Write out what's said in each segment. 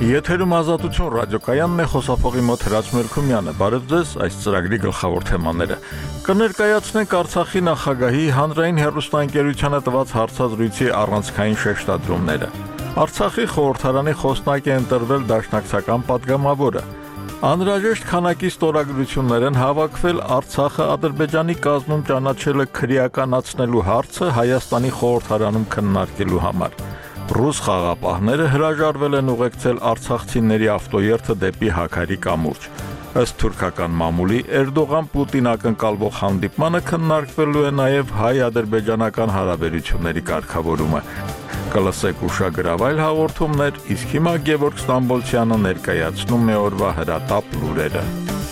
Եթերում ազատություն ռադիոկայանն է, խոսափողի մոտ Հրաչ Մելքումյանը։ Բարև ձեզ, այս ծրագրի գլխավոր թեմաները։ Կներկայացնենք Արցախի նախագահի հանրային հեռուստաընկերությանը տված հարցազրույցի առանցքային շեշտադրումները։ Արցախի խորհրդարանի խոսնակ է ընտրվել դաշնակցական падգամավորը։ Անհրաժեշտ քանակի ստորագրություններ են հավաքվել Արցախը Ադրբեջանի կազմում ճանաչելը քրեականացնելու հարցը Հայաստանի խորհրդարանում քննարկելու համար։ Ռուս խաղապահները հրաժարվել են ուղեկցել արցախցիների ավտոերթը դեպի Հաքարի կամուրջ։ Ըստ թուրքական մամուլի Էրդողան-Պուտին ակնկալվող հանդիպմանը քննարկվելու է նաև հայ-ադրբեջանական հարաբերությունների կարգավորումը։ Կլսեք ուշագրավ այլ հաղորդումներ, իսկ հիմա Գևորգ Ստամբոլցյանը ներկայացնում է օրվա հրատապ լուրերը։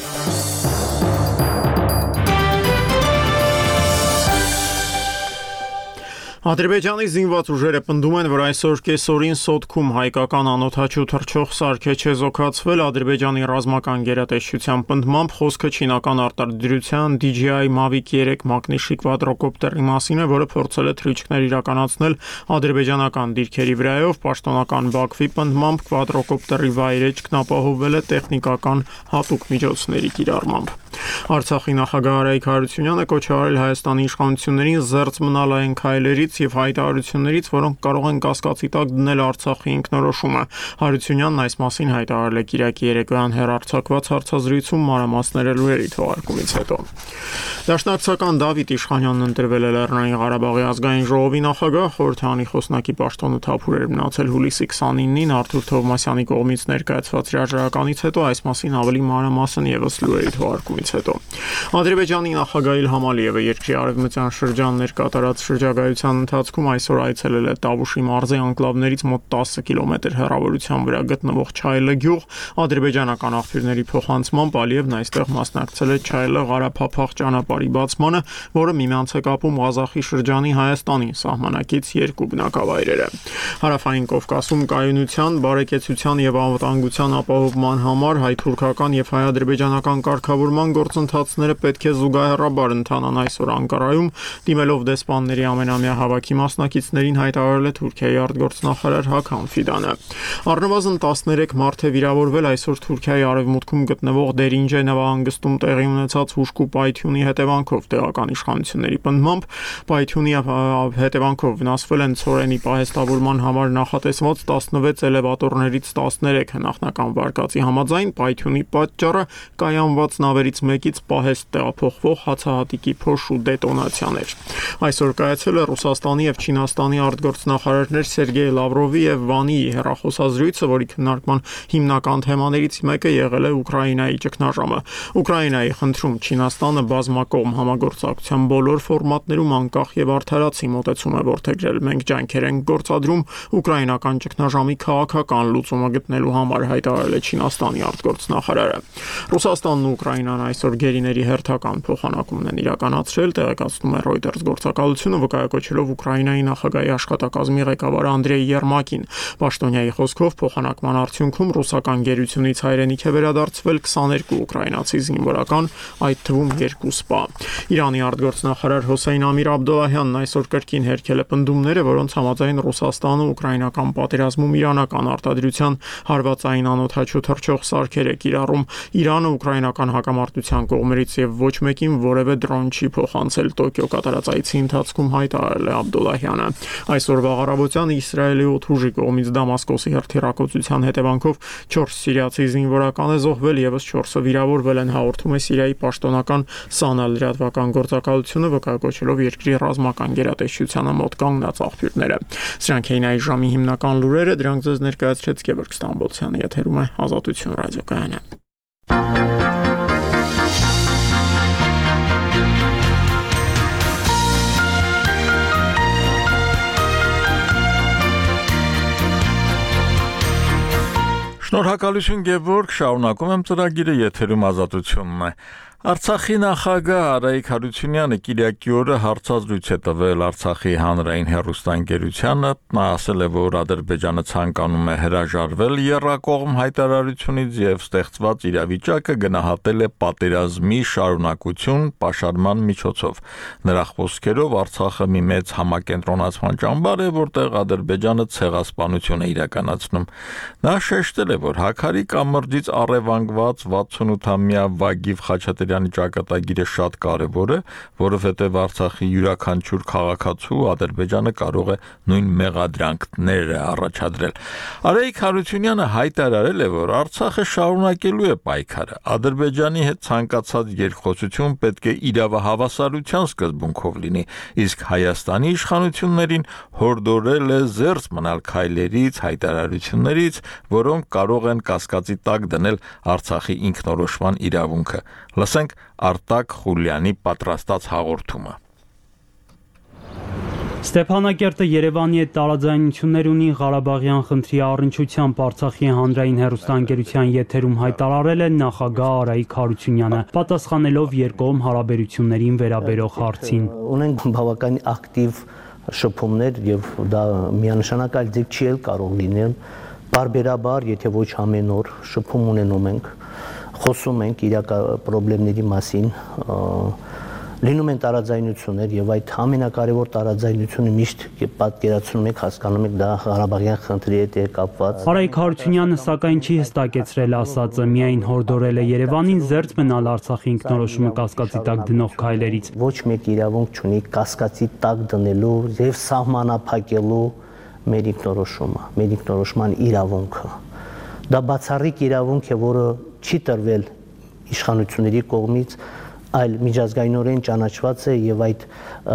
Ադրբեջանի զինված ուժերը պնդում են, որ այսօր կեսօրին Սոտքում հայկական անօդաչու թռչող սարք է չեզոքացվել։ Ադրբեջանի ռազմական գերատեսչության պնդմամբ խոսքը չինական արտադրության DJI Mavic 3 մագնիշի կվադրոկոպտերի մասին է, որը փորձել է թռիչքներ իրականացնել ադրբեջանական դիրքերի վրայով։ Պաշտոնական Բաքվի պնդմամբ կվադրոկոպտերի վայրեջքն ապահովվել է տեխնիկական հատուկ միջոցների կիրառմամբ։ Արցախի նախագահ Արայիկ Հարությունյանը կոչ է արել Հայաստանի իշխանություններին զերծ մնալ այն քայլերից եւ հայտարարություններից, որոնք կարող են կասկածի տակ դնել Արցախի ինքնորոշումը։ Հարությունյանն այս մասին հայտարարել է Կիրակի երեկոյան հեռարձակված հարցազրույցում մանրամասները լուրերի թողարկումից հետո։ Դաշնակցական Դավիթ Իշխանյանն ընտրվել է Լեռնային Ղարաբաղի ազգային ժողովի նախագահ, խորհրդարանի խոսնակի պաշտոնը թափուր էր մնացել հուլիսի 29-ին Արթուր Թովմասյանի կողմից ներկայացված հրաժարականից հետո, այս մասին ավելի մանրամասն եւս լուրերի թողարկումից հետո։ Ադրբեջանի նախագահ Իլհամ Ալիևը երկրի արևմտյան շրջաններ կատարած շրջագայության ընթացքում այսօր այցելել է Տավուշի մարզի անկլավներից մոտ 10 կիլոմետր հեռավորության վրա գտնվող Չայլը գյուղ։ Ադրբեջանական աղբյուրների փոխանցմամբ Ալիևն այստեղ մասնակցել է Չայլը Ղարաբաղ ճանապարհի բացմանը, որը միմյանց է կապում Ղազախի շրջանի Հայաստանի սահմանակից երկու բնակավայրերը։ Հարավային Կովկասում կայունության, բարեկեցության եւ անվտանգության ապահովման համար հայ-թուրքական եւ հայ-ադրբեջանական կարգավորման գործընթացները պետք է զուգահեռաբար ընթանան այսօր Անկարայում, դիմելով դեսպանների ամենամյա հավաքի մասնակիցներին հայտարարել է Թուրքիայի արտգործնախարար Հական Ֆիդանը։ Առնվազն 13 մարդ է վիրավորվել այսօր Թուրքիայի արևմուտքում գտնվող Դերինջե նավահանգստում տեղի ունեցած հուժկու պայթյունի հետևանքով տեղական իշխանությունների պնդմամբ պայթյունի հետևանքով վնասվել են ցորենի պահեստավորման համար նախատեսված 16 էլևատորներից 13, նախնական վարկածի համաձայն պայթյունի պատճառը կայանված նավերից մեկից պահեստ տեղափոխվող հացահատիկի փոշու դետոնացիաներ։ Այսօր կայացել է Ռուսաստանի եւ Չինաստանի արտգործնախարարներ Սերգեյ Լավրովի եւ Վանիի հեռախոսազրույցը, որի քննարկման հիմնական թեմաներից մեկը եղել է Ուկրաինայի ճգնաժամը։ Ուկրաինայի խնդրում Չինաստանը բազմակողմ համագործակցության բոլոր ֆորմատներում անկախ եւ արդարացի մոտեցում է որդեգրել։ Մենք ջանքեր ենք գործադրում ուկրաինական ճգնաժամի քաղաքական լուծումը գտնելու համար, հայտարարել է Չինաստանի արտգործնախարարը։ Ռուսաստանն ու Ուկրաինան այսօր գերիների հերթական փոխանակումն են իրականացրել, տեղեկացնում է Reuters գործակալությունը, վկայակոչելով Ուկրաինայի նախագահի աշխատակազմի ղեկավար Անդրեյ Երմակին։ Պաշտոնյայի խոսքով փոխանակման արդյունքում ռուսական գերությունից հայրենիք է վերադարձվել 22 ուկրաինացի զինվորական, այդ թվում 2 սպա։ Իրանի արտգործնախարար Հոսեյն Ամիր Աբդոլլահյանն այսօր կրկին հերքել է պնդումները, որոնց համաձայն Ռուսաստանը ուկրաինական պատերազմում իրանական արտադրության հարվածային անօդաչու թռչող սարքեր է կիրառում։ Իրանը ուկրաինական հակամարտության կողմերից եւ ոչ մեկին որևէ դրոն չի փոխանցել, Տոկիո կատարած այցի ընթացքում հայտարարել է Աբդոլլահյանը։ Այսօրվա առավոտյան Իսրայելի օդուժի կողմից Դամասկոսի հրթիռակոծության հետևանքով 4 սիրիացի զինվորական է զոհվել, եւս 4-ը վիրավորվել են, հաղորդում է Սիրիայի պաշտոնական Սանա լրատվական գործակալությունը, վկայակոչելով երկրի ռազմական գերատեսչությանը մոտ կանգնած աղբյուրները։ Սրանք էին այս ժամի հիմնական լուրերը, դրանք ձեզ ներկայացրեց Գևորգ Ստամբոլցյանը, եթերում է Ազատություն ռադիոկայանը։ Շնորհակալություն Գևորգ, շարունակում եմ ծրագիրը, եթերում Ազատությունն է։ Արցախի նախագահ Արայիկ Հարությունյանը Կիրակի օրը հարցազրույց է տվել Արցախի հանրային հեռուստաընկերությանը, նա ասել է, որ Ադրբեջանը ցանկանում է հրաժարվել եռակողմ հայտարարությունից եւ ստեղծված իրավիճակը գնահատել է պատերազմի շարունակություն պաշարման միջոցով։ Նրա խոսքերով Արցախը մի մեծ համակենտրոնացման ճամբար է, որտեղ Ադրբեջանը ցեղասպանություն է իրականացնում։ Նա շեշտել է, որ Հաքարի կամրջից առևանգված 68-ամյա Վագիվ Խաչատրյանի ճակատագիրը շատ կարևոր է, որովհետև Արցախի յուրաքանչյուր քաղաքացու Ադրբեջանը կարող է նույն մեղադրանքները առաջադրել։ Արայիկ Հարությունյանը հայտարարել է, որ Արցախը շարունակելու է պայքարը։ Ադրբեջանի հետ ցանկացած երկխոսություն պետք է իրավահավասարության սկզբունքով լինի, իսկ Հայաստանի իշխանություններին հորդորել է զերծ մնալ քայլերից, հայտարարություններից, որոնք կարող են կասկածի տակ դնել Արցախի ինքնորոշման իրավունքը։ Լսենք Արտակ Խուլյանի պատրաստած հաղորդումը։ Ստեփանակերտը Երևանի հետ տարաձայնություններ ունի Ղարաբաղյան խնդրի առնչությամբ Արցախի հանրային հեռուստաընկերության եթերում հայտարարել է նախագահ Արայիկ Հարությունյանը, պատասխանելով երկկողմ հարաբերություններին վերաբերող հարցին։ Ունենք բավական ակտիվ շփումներ եւ դա միանշանակ այլ ձև չի կարող լինել։ Բարբերաբար, եթե ոչ ամեն օր շփում ունենում ենք, խոսում ենք իրական խնդիրների մասին, լինում են տարաձայնություններ եւ այդ ամենակարևոր տարաձայնությունը միշտ պատկերացնում եք, հասկանում եք դա Ղարաբաղյան խնդրի հետ է կապված։ Արայիկ Հարությունյանը սակայն չի հստակեցրել ասածը, միայն հորդորել է Երևանին զերծ մնալ Արցախի ինքնորոշումը կասկածի տակ դնող քայլերից։ Ոչ մեկ իրավունք չունի կասկածի տակ դնելու եւ սահմանափակելու մեր ինքնորոշումը, մեր ինքնորոշման իրավունքը։ Դա բացառիկ իրավունք է, որը չի տրվել իշխանությունների կողմից, այլ միջազգայինորեն ճանաչված է եւ այդ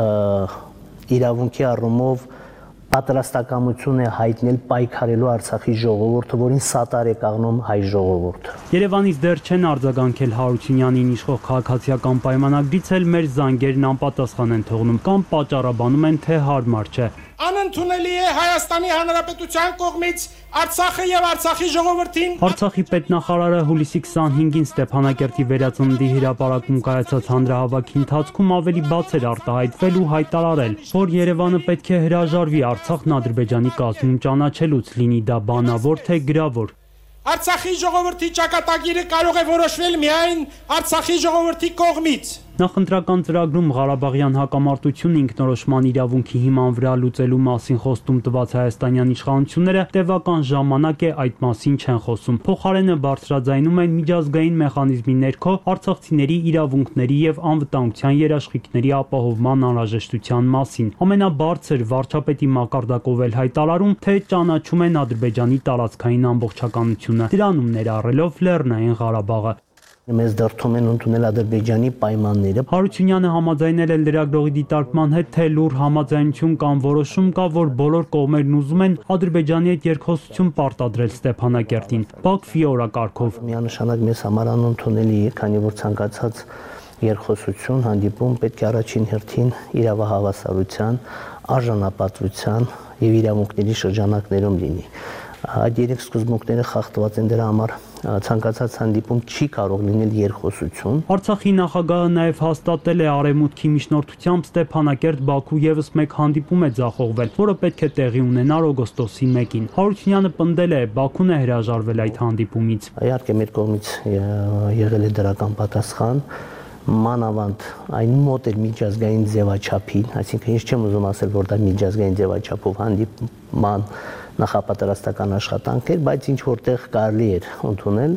իրավունքի առումով պատրաստակամություն է հայտնել պայքարելու Արցախի ժողովուրդը, որին սատար է կանգնում հայ ժողովուրդը։ Երևանից դեռ չեն արձագանքել Հարությունյանին իշխող քաղաքացիական պայմանագրից էլ մեր զանգերն անպատասխան են թողնում կամ պատճառաբանում են, թե հարմար չէ։ Անընդունելի է Հայաստանի Հանրապետության կողմից Արցախը եւ Արցախի ժողովրդին։ Արցախի պետնախարարը հուլիսի 25-ին Ստեփանակերտի վերածննդի հրապարակում կայացած հանրահավաքի ընթացքում ավելի բաց էր արտահայտվել ու հայտարարել, որ Երևանը պետք է հրաժարվի Արցախն Ադրբեջանի կազմում ճանաչելուց, լինի դա բանավոր թե գրավոր։ Արցախի ժողովրդի ճակատագիրը կարող է որոշվել միայն Արցախի ժողովրդի կողմից։ Նախընտրական ծրագրում Ղարաբաղյան հակամարտությունը ինքնորոշման իրավունքի հիման վրա լուծելու մասին խոստում տված հայաստանյան իշխանությունները տևական ժամանակ է այդ մասին չեն խոսում։ Փոխարենը բարձրաձայնում են միջազգային մեխանիզմի ներքո արցախցիների իրավունքների եւ անվտանգության երաշխիքների ապահովման անհրաժեշտության մասին։ Ամենաբարձր վարչապետի մակարդակով էլ հայտարարում, թե ճանաչում են Ադրբեջանի տարածքային ամբողջականությունը, դրանում ներառելով Լեռնային Ղարաբաղը։ Մեզ դրդում են ընդունել Ադրբեջանի պայմանները։ Հարությունյանը համաձայնել է լրագրողի դիտարկման հետ, թե լուր համաձայնություն կամ որոշում կա, որ բոլոր կողմերն ուզում են Ադրբեջանի հետ երկխոսություն պարտադրել Ստեփանակերտին, Բաքվի օրակարգով։ Միանշանակ մեզ համար անընդունելի է, քանի որ ցանկացած երկխոսություն, հանդիպում պետք է առաջին հերթին իրավահավասարության, արժանապատվության եւ իրավունքների շրջանակներում լինի։ Այդ երեք սկզբունքները խախտված են, դրա համար ցանկացած հանդիպում չի կարող լինել երկխոսություն։ Արցախի նախագահը նաև հաստատել է Արևմուտքի միջնորդությամբ Ստեփանակերտ Բաքու եւս մեկ հանդիպում է ձախողվել, որը պետք է տեղի ունենար օգոստոսի 1-ին։ Հարությունյանը պնդել է, Բաքուն է հրաժարվել այդ հանդիպումից։ Իհարկե մեր կողմից եղել է դրական պատասխան, մանավանդ այն մոտ էր միջազգային ձևաչափին, այսինքն ես չեմ ուզում ասել, որ դա միջազգային ձևաչափով հանդիպման նախապատրաստական աշխատանք էր, բայց ինչ որտեղ կարելի էր ընդունել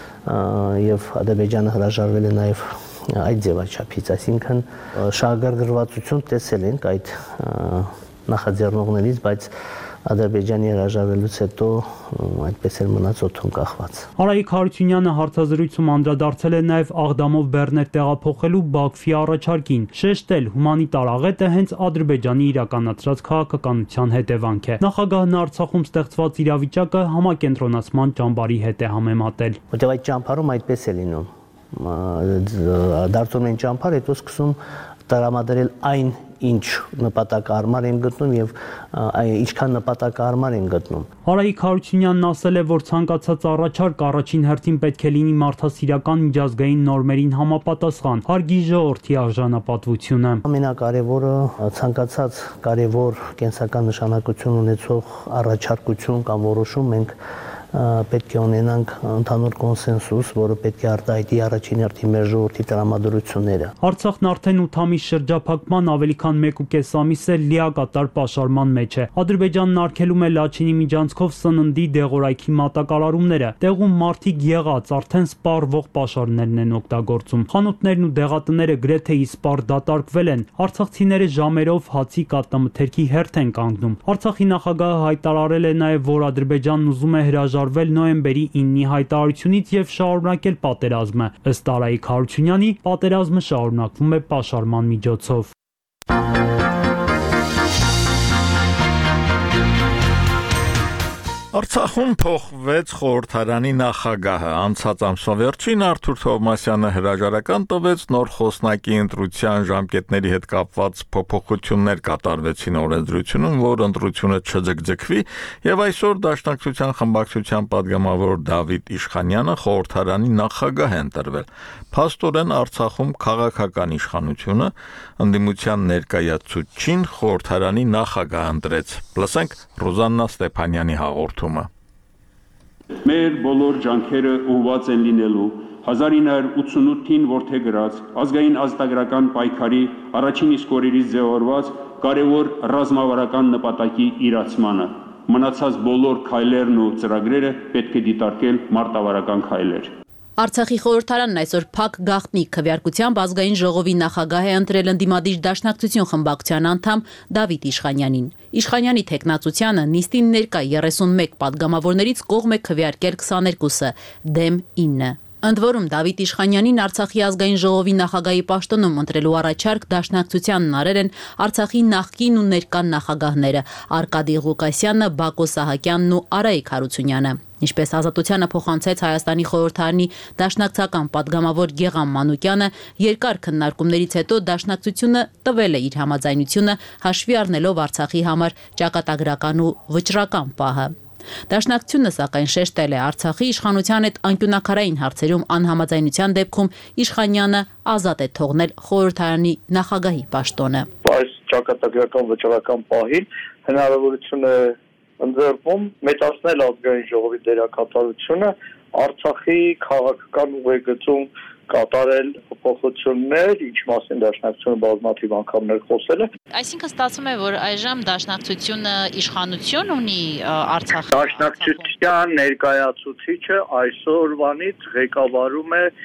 եւ Ադրբեջանը հրաժարվել է նաեւ այդ ձևաչափից, այսինքն շահագրգռվածություն տեսել ենք այդ նախաձեռնողներից, բայց Ադրբեջանի հրաժարվելուց հետո այդպես էլ մնաց օդում կախված։ Արայիկ Հարությունյանը հարցազրույցում անդրադարձել է նաև Աղդամով բեռներ տեղափոխելու Բաքվի առաջարկին, շեշտել հումանիտար աղետը հենց Ադրբեջանի իրականացրած քաղաքականության հետևանք է։ Նախագահն Արցախում ստեղծված իրավիճակը համակենտրոնացման ճամբարի հետ է համեմատել։ Որտեղ այդ ճամբարում այդպես է լինում։ Դարձում են ճամբար, հետո սկսում տրամադրել այն ինչ նպատակարար են գտնում եւ ինչքան նպատակարար են գտնում։ Արայիկ Հարությունյանն ասել է, որ ցանկացած առաջարկ առաջին հերթին պետք է լինի մարդասիրական միջազգային նորմերին համապատասխան, հարգի ժողովրդի արժանապատվությունը։ Ամենակարևորը ցանկացած կարևոր կենսական նշանակություն ունեցող առաջարկություն կամ որոշում մենք պետք է ունենանք ընդհանուր կոնսենսուս, որը պետք է արտահայտի առաջին հերթին մեր ժողովրդի տրամադրությունները։ Արցախն արդեն 8 ամիս շրջափակման ավելի քան 1.5 ամիս է լիակատար պաշարման մեջ է։ Ադրբեջանն արգելում է Լաչինի միջանցքով սննդի դեղորայքի մատակարարումները։ Տեղում մարդիկ եղած արդեն սպառվող պաշարներն են օգտագործում։ Խանութներն ու դեղատները գրեթե իսպառ դատարկվել են։ Արցախցիները ժամերով հացի կատնամթերքի հերթ են կանգնում։ Արցախի նախագահը հայտարարել է նաև, որ Ադրբեջանն ուզում է հրաժարվել նոյեմբերի 9-ի հայտարարությունից եւ շարունակել պատերազմը։ Ըստ Արայիկ Հարությունյանի, պատերազմը շարունակվում է պաշարման միջոցով։ Արցախում փոխվեց խորհրդարանի նախագահը։ Անցած ամսվա վերջին Արթուր Թովմասյանը հրաժարական տվեց, նոր խոսնակի ընտրության ժամկետների հետ կապված փոփոխություններ կատարվեցին օրենսդրությունում, որ ընտրությունը չձգձգվի, եւ այսօր Դաշնակցության խմբակցության падգամավոր Դավիթ Իշխանյանը խորհրդարանի նախագահ է ընտրվել։ Փաստորեն Արցախում քաղաքական իշխանությունը ընդդիմության ներկայացուցչին խորհրդարանի նախագահ ընտրեց։ Լսենք Ռոզաննա Ստեփանյանի հաղորդումը։ Մեր բոլոր ջանքերը ուղղված են լինելու 1988-ին որդեգրած ազգային ազատագրական պայքարի առաջին իսկ օրերից ձևավորված կարևոր ռազմավարական նպատակի իրացմանը։ Մնացած բոլոր քայլերն ու ծրագրերը պետք է դիտարկել մարտավարական քայլեր։ Արցախի խորհրդարանն այսօր փակ գաղտնիք քվեարկությամբ ազգային ժողովի նախագահ է ընտրել ընդդիմադիր Դաշնակցություն խմբակցության անդամ Դավիթ Իշխանյանին։ Իշխանյանի թեկնածությանը նիստին ներկա 31 падգամավորներից կողմ է քվեարկել 22-ը, դեմ 9։ Ընդ որում Դավիթ Իշխանյանին Արցախի ազգային ժողովի նախագահի պաշտոնում ընտրելու առաջարկ Դաշնակցությանն արել են Արցախի նախկին ու ներկա նախագահները Արկադի Ղուկասյանը, Բակո Սահակյանն ու Արայիկ Հարությունյանը։ Ինչպես Ազատությանը փոխանցեց Հայաստանի խորհրդարանի դաշնակցական падգամավոր Գեգամ Մանուկյանը, երկար քննարկումներից հետո Դաշնակցությունը տվել է իր համաձայնությունը հաշվի առնելով Արցախի համար ճակատագրական ու վճռական պահը։ Դաշնակցությունը սակայն շեշտել է Արցախի իշխանության հետ անկյունաքարային հարցերում անհամաձայնության դեպքում Իշխանյանը ազատ է թողնել խորհրդարանի նախագահի պաշտոնը։ Այս ճակատագրական վճռական պահին հնարավորություն է ընձեռվում մեծացնել ազգային ժողովի դերակատարությունը Արցախի քաղաքական ուղեգծում կատարել փոփոխություններ, ինչ մասին Դաշնակցությունը բազմաթիվ անգամներ խոսել է։ Այսինքն ստացվում է, որ այժմ Դաշնակցությունը իշխանություն ունի Արցախի։ Դաշնակցության ներկայացուցիչը այսօրվանից ղեկավարում է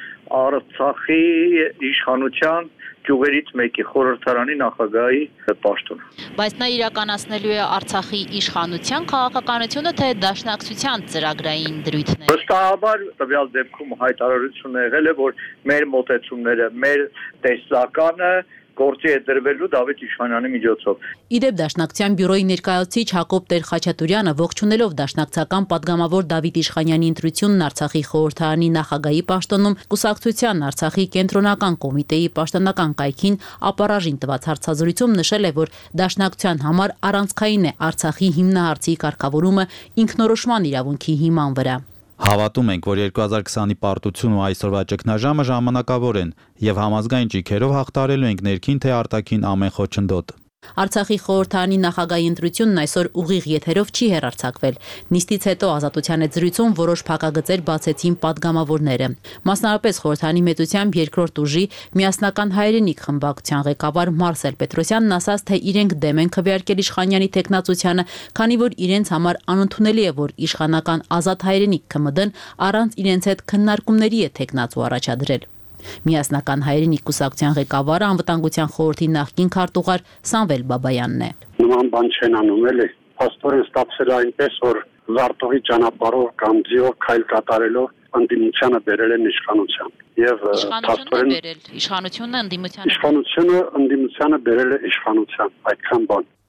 Արցախի իշխանության ճյուղերից մեկի խորհրդարանի նախագահի պաշտոնը։ Բայց նա իրականացնելու է Արցախի իշխանության քաղաքականությունը, թե Դաշնակցության ծրագրային դրույթները։ Վստահաբար տվյալ դեպքում հայտարարություն եղել է, որ մեր մոտեցումները, մեր տեսլականը գործի է դրվելու Դավիթ Իշխանյանի միջոցով։ Իդեպ Դաշնակցության բյուրոյի ներկայացուցիչ Հակոբ Տեր-Խաչատուրյանը ողջունելով Դաշնակցական падգամավոր Դավիթ Իշխանյանի ընտրությունն Արցախի խորհրդարանի նախագահի պաշտոնում կուսակցության Արցախի կենտրոնական կոմիտեի պաշտոնական կայքին ապառաժին տված հարցազրույցում նշել է, որ Դաշնակցության համար առանցքային է Արցախի հիմնահարցի կարգավորումը ինքնորոշման իրավունքի հիման վրա։ Հավատում ենք, որ 2020-ի պարտություն ու այսօրվա ճգնաժամը ժամանակավոր են եւ համազգային ճիգերով հաղթարելու ենք ներքին թե արտաքին ամեն խոչընդոտ։ Արցախի խորհրդարանի նախագահի ընտրությունն այսօր ուղիղ եթերով չի հեռարձակվել։ Նիստից հետո Ազատության հետ զրույցում որոշ փակագծեր բացեցին падգամավորները։ Մասնավորապես խորհրդարանի մեծությամբ երկրորդ ուժի միասնական հայրենիք խմբակցության ղեկավար Մարսել Պետրոսյանն ասաց, թե իրենք դեմ են քվեարկել Իշխանյանի թեկնածությանը, քանի որ իրենց համար անընդունելի է, որ իշխանական Ազատ հայրենիք ԿՄԴ-ն առանց իրենց հետ քննարկումների է թեկնածու առաջադրել։ Միասնական հայրենիք կուսակցության ղեկավարը անվտանգության խորհրդի նախկին քարտուղար Սամվել Բաբայանն է։ Նման բան չեն անում էլի։ Փաստորեն ստացել է այնպես, որ զարտողի ճանապարհով կամ ձիով քայլ կատարելով ընդդիմությանը բերել են իշխանության։ Եվ փաստորեն իշխանությունը ընդդիմությանը իշխանությունը ընդդիմությանը բերել է իշխանության, այդքան բան։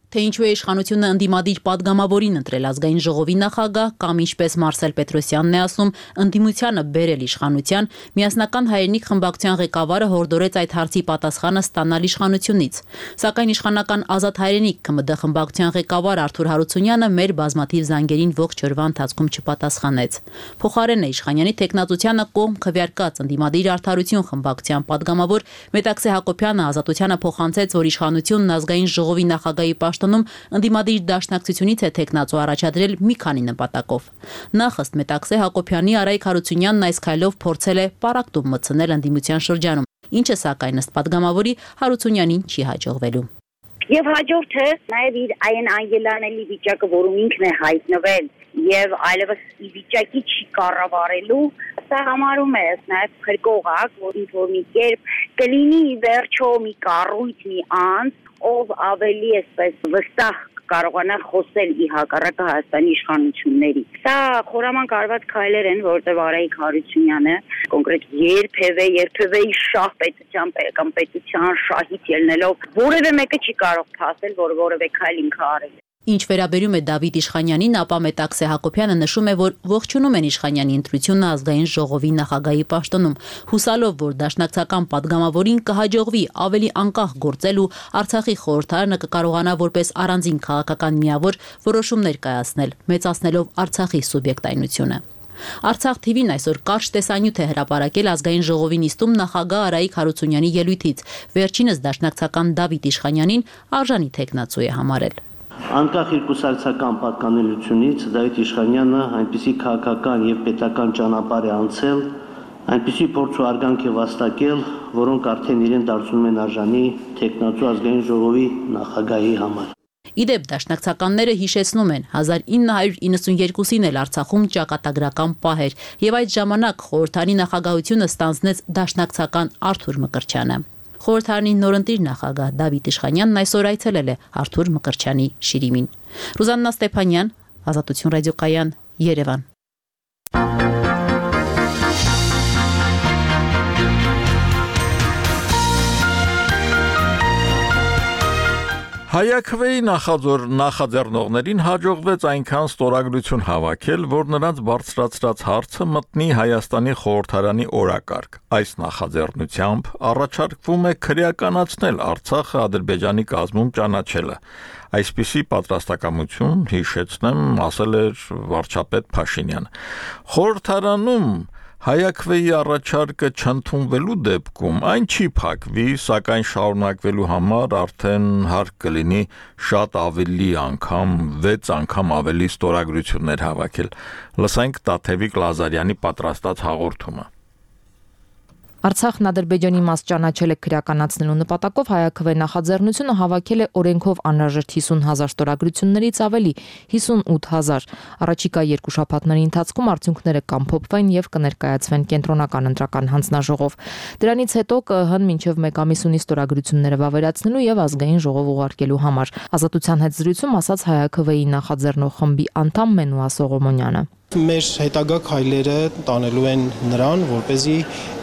Թե ինչու է իշխանությունը ընդդիմադիր падգամավորին ընտրել ազգային ժողովի նախագահ կամ ինչպես Մարսել Պետրոսյանն է ասում, ընդդիմությանը բերել իշխանության, միասնական հայրենիք խմբակցության ղեկավարը հորդորեց այդ հարցի պատասխանը ստանալ իշխանությունից։ Սակայն իշխանական Ազատ հայրենիք ԿՄԴ խմբակցության ղեկավար Արթուր Հարությունյանը մեր բազմաթիվ զանգերին ողջ օրվա ընթացքում չպատասխանեց։ Փոխարենն է իշխանյանի տեխնացությանը կողմ քվեարկած ընդդիմադիր արդարություն խմբակցության падգամավոր Մետաքսե Հակոբյանը Ազատությանը փոխանցեց, որ իշխանությունն ազգային ժողովի նախագահի պաշտոնում ընդդիմադիր դաշնակցությունից է տեխնացու առաջադրել մի քանի նպատակով։ Նախ ըստ Մետաքսե Հակոբյանի Արայք Հարությունյանն այս քայլով փորձել է պարակտում մտցնել ընդդիմության շրջանում, ինչը սակայն ըստ падգամավորի Հարությունյանին չի հաջողվելու։ Եվ հաջորդը նաև իր այն անգելանելի վիճակը, որում ինքն է հայտնվել եւ այլևս ի վիճակի չի կառավարելու, սա համարում է նաև փրկողակ, որ ինչ-որ մի կերպ կլինի վերջո մի կառույց, մի անձ, ով ավելի այսպես վստահ կարողանա խոսել ի հակառակը Հայաստանի իշխանությունների։ Սա խորամանկ արված քայլեր են, որտեղ Արայիկ Հարությունյանը կոնկրետ երբևէ շահ պետությամբ կամ պետության շահից ելնելով որևէ մեկը չի կարող փասել, որ որևէ քայլ ինքը արել է։ Ինչ վերաբերում է Դավիթ Իշխանյանին, ապա Մետաքսե Հակոբյանը նշում է, որ ողջունում են Իշխանյանի ընտրությունը ազգային ժողովի նախագահի պաշտոնում, հուսալով, որ դաշնակցական падգամավորին կհաջողվի ավելի անկախ գործել ու Արցախի խորհրդարանը կկարողանա որպես առանձին քաղաքական միավոր որոշումներ կայացնել, մեծացնելով Արցախի սուբյեկտայնությունը։ Արցախ TV-ն այսօր կարճ տեսանյութ է հրապարակել ազգային ժողովի նիստում նախագահ Արայիկ Հարությունյանի ելույթից։ Վերջինս դաշնակցական Դավիթ Իշխանյանին արժանի տեխնացու է համարել։ Անկախ իր կուսակցական պատկանելությունից Դավիթ Իշխանյանը այնպիսի քաղաքական եւ պետական ճանապարհ է անցել, այնպիսի փորձ ու արգանք է վաստակել, որոնք արդեն իրեն դարձնում են արժանի տեխնացու ազգային ժողովի նախագահի համար։ Իդեպ դաշնակցականները հիշեցնում են 1992-ին էլ Արցախում ճակատագրական պահ էր եւ այդ ժամանակ խորհրդարանի նախագահությունը ստանձնեց դաշնակցական Արթուր Մկրտչյանը։ Խորհրդարանի նորընտիր նախագահ Դավիթ Իշխանյանն այսօր այցելել է Արթուր Մկրտչյանի շիրիմին։ Ռուզաննա Ստեփանյան, Ազատություն ռադիոկայան, Երևան։ Հայաքվեի նախաձեռնողներին հաջողվեց այնքան ստորագրություն հավաքել, որ նրանց բարձրացրած հարցը մտնի Հայաստանի խորհրդարանի օրակարգ։ Այս նախաձեռնությամբ առաջարկվում է քրեականացնել Արցախը Ադրբեջանի կազմում ճանաչելը։ Այսպիսի պատրաստակամություն, հիշեցնեմ, ասել էր վարչապետ Փաշինյանը։ Խորհրդարանում Հայաքվեի առաջարկը չընդունվելու դեպքում այն չի փակվի, սակայն շարունակվելու համար արդեն հարկ կլինի շատ ավելի անգամ, 6 անգամ ավելի ստորագրություններ հավաքել։ Լսենք Տաթևիկ Լազարյանի պատրաստած հաղորդումը։ Արցախն Ադրբեջանի մաս ճանաչել է քրեականացնելու նպատակով Հայաքվե նախաձեռնությունը հավաքել է օրենքով անհրաժեշտ 50,000 ստորագրություններից ավելի 58,000։ Առաջիկա 2 շաբաթների ընթացքում արդյունքները կամփոփվեն եւ կներկայացվեն կենտրոնական ընտրական հանձնաժողով։ Դրանից հետո ԿԸՀ-ն մինչեւ 1 ամիս ունի ստորագրությունները վավերացնելու եւ ազգային ժողով ուղարկելու համար։ Ազատության հետ զրույցում ասաց Հայաքվեի նախաձեռնող խմբի անդամ Մենուա Սողոմոնյանը։ Մեր հետագա քայլերը տանելու են նրան, որպեսզի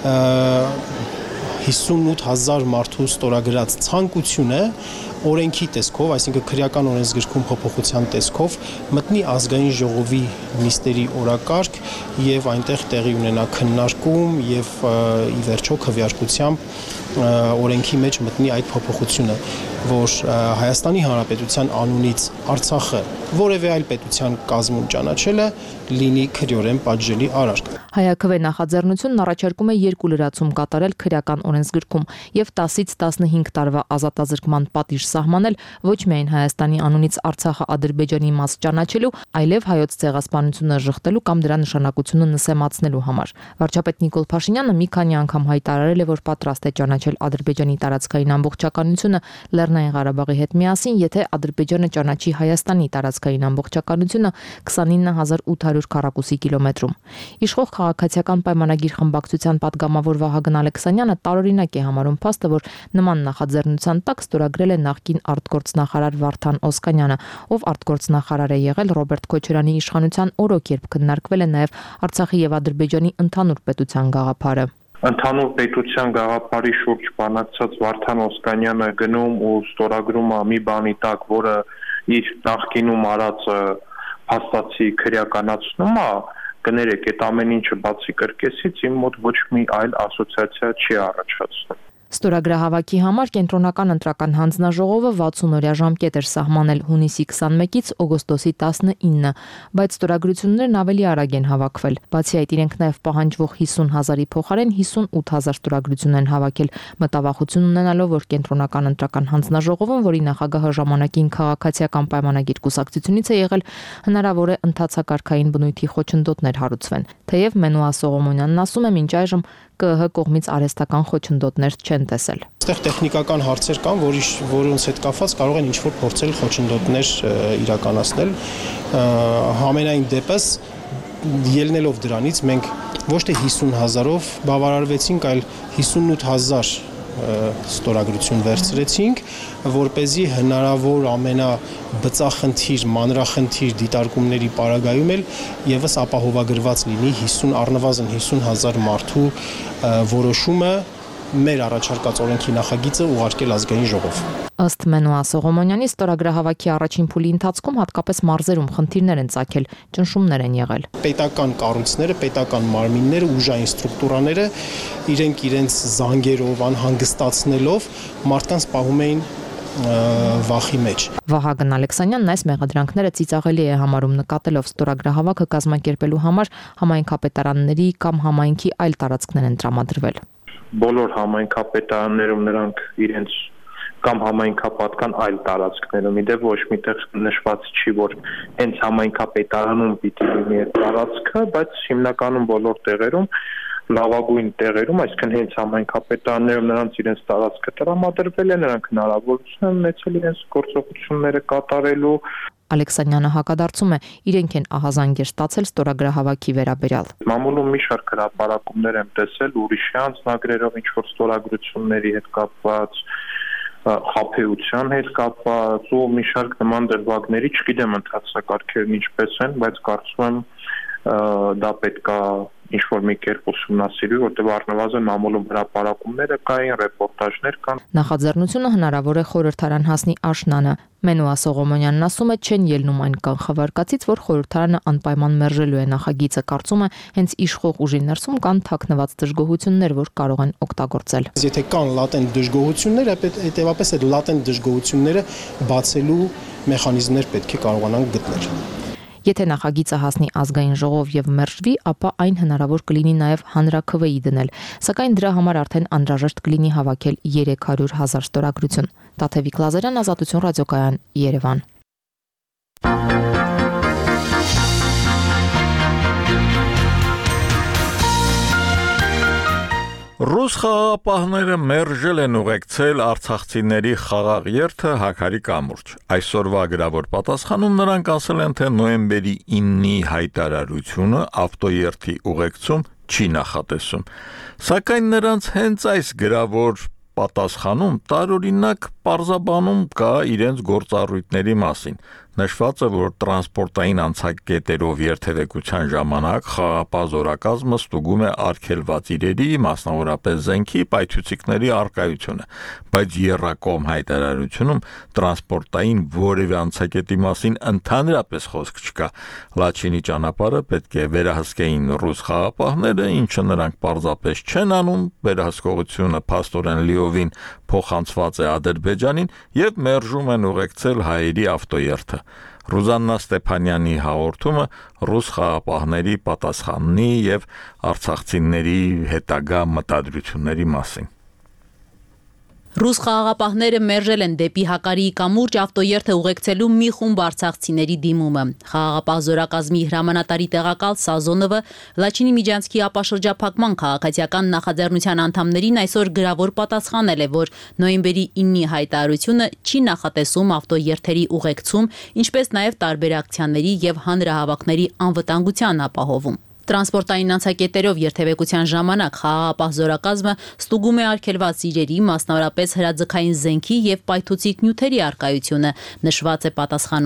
58,000 մարդու ստորագրած ցանկությունը օրենքի տեսքով, այսինքն քրեական օրենսգրքում փոփոխության տեսքով մտնի ազգային ժողովի նիստերի օրակարգ եւ այնտեղ տեղի ունենա քննարկում եւ ի վերջո քվեարկությամբ օրենքի մեջ մտնի այդ փոփոխությունը, որ Հայաստանի Հանրապետության անունից Արցախը որևէ այլ պետության կազմում ճանաչելը լինի քրեորեն պատժելի արարք։ Հայաքվե նախաձեռնությունն առաջարկում է 2 լրացում կատարել քրեական օրենսգրքում եւ 10-ից 15 տարվա ազատազրկման պատիժ սահմանել ոչ միայն Հայաստանի անունից Արցախը Ադրբեջանի մաս ճանաչելու, այլև հայոց ցեղասպանությունը ժխտելու կամ դրա նշանակությունը նսեմացնելու համար։ Վարչապետ Նիկոլ Փաշինյանը մի քանի անգամ հայտարարել է, որ պատրաստ է ճանաչել Ադրբեջանի տարածքային ամբողջականությունը Լեռնային Ղարաբաղի հետ միասին, եթե Ադրբեջանը ճանաչի Հայաստանի տարածքային ամբողջականությունը 29800 քառակուսի կիլոմետրում։ Իշխող քաղաքացիական պայմանագիր խմբակցության падգամավոր Վահագն Ալեքսանյանը տարօրինակ է համարում փաստը, որ նման նախաձեռնության տակ ստորագրել է նախկին արտգործնախարար Վարդան Օսկանյանը, ով արտգործնախարար է եղել Ռոբերտ Քոչարյանի իշխանության օրոք, երբ քննարկվել է նաև Արցախի եւ Ադրբեջանի ընդհանուր պետության գաղափարը։ Ընդհանուր պետության գաղափարի շուրջ բանակցած Վարդան Օսկանյանը գնում ու ստորագրում է մի բանի տակ, որը իր նախկինում արածը փաստացի քրեականացնում է, կներեք, այդ ամեն ինչը բացի կրկեսից իմ մոտ ոչ մի այլ ասոցիացիա չի առաջացնում։ Ստորագրահավաքի համար կենտրոնական ընտրական հանձնաժողովը 60-օրյա ժամկետ էր սահմանել հունիսի 21-ից օգոստոսի 19, բայց ստորագրություններն ավելի արագ են հավաքվել։ Բացի այդ, իրենք նաև պահանջվող 50,000-ի փոխարեն 58,000 ստորագրություն են հավաքել, մտավախություն ունենալով, որ կենտրոնական ընտրական հանձնաժողովում, որի նախագահը ժամանակին քաղաքացիական պայմանագիր կուսակցությունից է եղել, հնարավոր է ընթացակարգային բնույթի խոչընդոտներ հարուցվեն։ Թեև Մենուա Սողոմոնյանն ասում է, մինչ այժմ ԿԸՀ կողմից արհեստական խոչընդոտներ չեն տեսել։ Այստեղ տեխնիկական հարցեր կան, որոնց հետ կապված կարող են ինչ-որ փորձել խոչընդոտներ իրականացնել։ Համենայն դեպս ելնելով դրանից մենք ոչ թե 50,000-ով բավարարվեցինք, այլ 58,000 ստորագրություն վերցրեցինք, որպեսզի հնարավոր ամենաբծախնդիր, մանրախնդիր դիտարկումների պարագայում էլ եւս ապահովագրված լինի առնվազն 50,000 մարդու որոշումը մեր առաջարկած օրենքի նախագիծը ուղարկել ազգային ժողով։ Ըստ Մենուա Սողոմոնյանի, ստորագրահավաքի առաջին փուլի ընթացքում հատկապես մարզերում խնդիրներ են ծագել, ճնշումներ են եղել։ Պետական կառույցները, պետական մարմինները, ուժային ստրուկտուրաները իրենք իրենց զանգերով, անհանգստացնելով մարդկանց պահում էին վախի մեջ։ Վահագն Ալեքսանյանն այս մեղադրանքները ծիծաղելի է համարում, նկատելով ստորագրահավաքը կազմակերպելու համար համայնքապետարանների կամ համայնքի այլ տարածքներ են տրամադրվել։ Բոլոր համայնքապետարաններում նրանք իրենց կամ համայնքապատկան այլ տարածքներում, իդեպ ոչ միտեղ նշված չի, որ հենց համայնքապետարանում պիտի լինի այդ տարածքը, բայց հիմնականում բոլոր տեղերում լավագույն տեղերում, այսինքն հենց համայնքապետարաններում նրանց իրենց տարածքը տրամադրվել է, նրանք հնարավորություն են ունեցել իրենց գործողությունները կատարելու։ Ալեքսանյանը հակադարձում է, իրենք են ահազանգեր ստացել ստորագրահավաքի վերաբերյալ։ Մամուլում մի շարք հրապարակումներ եմ տեսել ուրիշի անձնագրերով ինչ-որ ստորագրությունների հետ կապված, խաբեության հետ կապված ու մի շարք նման դրվագների, չգիտեմ ընթացակարգերն ինչպես են, բայց կարծում եմ դա պետք է ինչ-որ մի կերպ ուսումնասիրվի, որտեղ առնվազն մամուլում հրապարակումները կային, ռեպորտաժներ կան։ Նախաձեռնությունը հնարավոր է խորհրդարան հասնի աշնանը։ Մենուա Սողոմոնյանն ասում է, չեն ելնում այն կանխավարկածից, որ խորհրդարանը անպայման մերժելու է նախագիծը, կարծում է, հենց իշխող ուժի ներսում կան թաքնված դժգոհություններ, որ կարող են օգտագործել։ Եթե կան լատենտ դժգոհություններ, հետեւապես այդ լատենտ դժգոհությունները բացելու մեխանիզմներ պետք է կարողանանք գտնել։ Եթե նախագիծը հասնի ազգային ժողով եւ մերժվի, ապա այն հնարավոր կլինի նաեւ հանրաքվեի դնել, սակայն դրա համար արդեն անհրաժեշտ կլինի հավաքել 300,000 ստորագրություն։ Տաթևիկ Լազարյան, Ազատություն ռադիոկայան, Երևան։ Ռուս խաղաղապահները մերժել են ուղեկցել արցախցիների խաղաղ երթը Հաքարի կամուրջ։ Այսօրվա գրավոր պատասխանում նրանք ասել են, թե նոյեմբերի 9-ի հայտարարությունը ավտոերթի ուղեկցում չի նախատեսում։ Սակայն նրանց հենց այս գրավոր պատասխանում տարօրինակ պարզաբանում կա իրենց գործառույթների մասին։ Նշված է, որ տրանսպորտային անցակետերով երթևեկության ժամանակ խաղաղապահ զորակազմը ստուգում է արգելված իրերի, մասնավորապես զենքի, պայթուցիկների առկայությունը, բայց եռակողմ հայտարարությունում տրանսպորտային որևէ անցակետի մասին ընդհանրապես խոսք չկա։ Լաչինի ճանապարհը պետք է վերահսկեին ռուս խաղաղապահները, ինչը նրանք պարզապես չեն անում, վերահսկողությունը փաստորեն լիովին փոխանցված է Ադրբեջանին եւ մերժում են ուղեկցել հայերի ավտոերթը։ Ռուզաննա Ստեփանյանի հաղորդումը ռուս խաղաղապահների պատասխաննի եւ արցախցիների հետագա մտադրությունների մասին։ Ռուս խաղաղապահները մերժել են դեպի Հակարի կամուրջ ավտոերթը ուղեկցելու մի խումբ արցախցիների դիմումը։ Խաղաղապահ զորակազմի հրամանատարի տեղակալ Սազոնովը Լաչինի Միջանցքի ապաշրջափակման քաղաքացիական նախաձեռնության անդամներին այսօր գրավոր պատասխանել է, որ նոյեմբերի 9-ի հայտարարությունը չի նախատեսում ավտոերթերի ուղեկցում, ինչպես նաև տարբեր ակցիաների եւ հանրահավաքների անվտանգության ապահովում։ Տրանսպորտային անցակետերով երթևեկության ժամանակ խաղաղապահ զորակազմը ստուգում է արգելված իրերի, մասնավորապես հրաձգային զենքի եւ պայթուցիկ նյութերի առկայությունը, նշված է պատասխանում։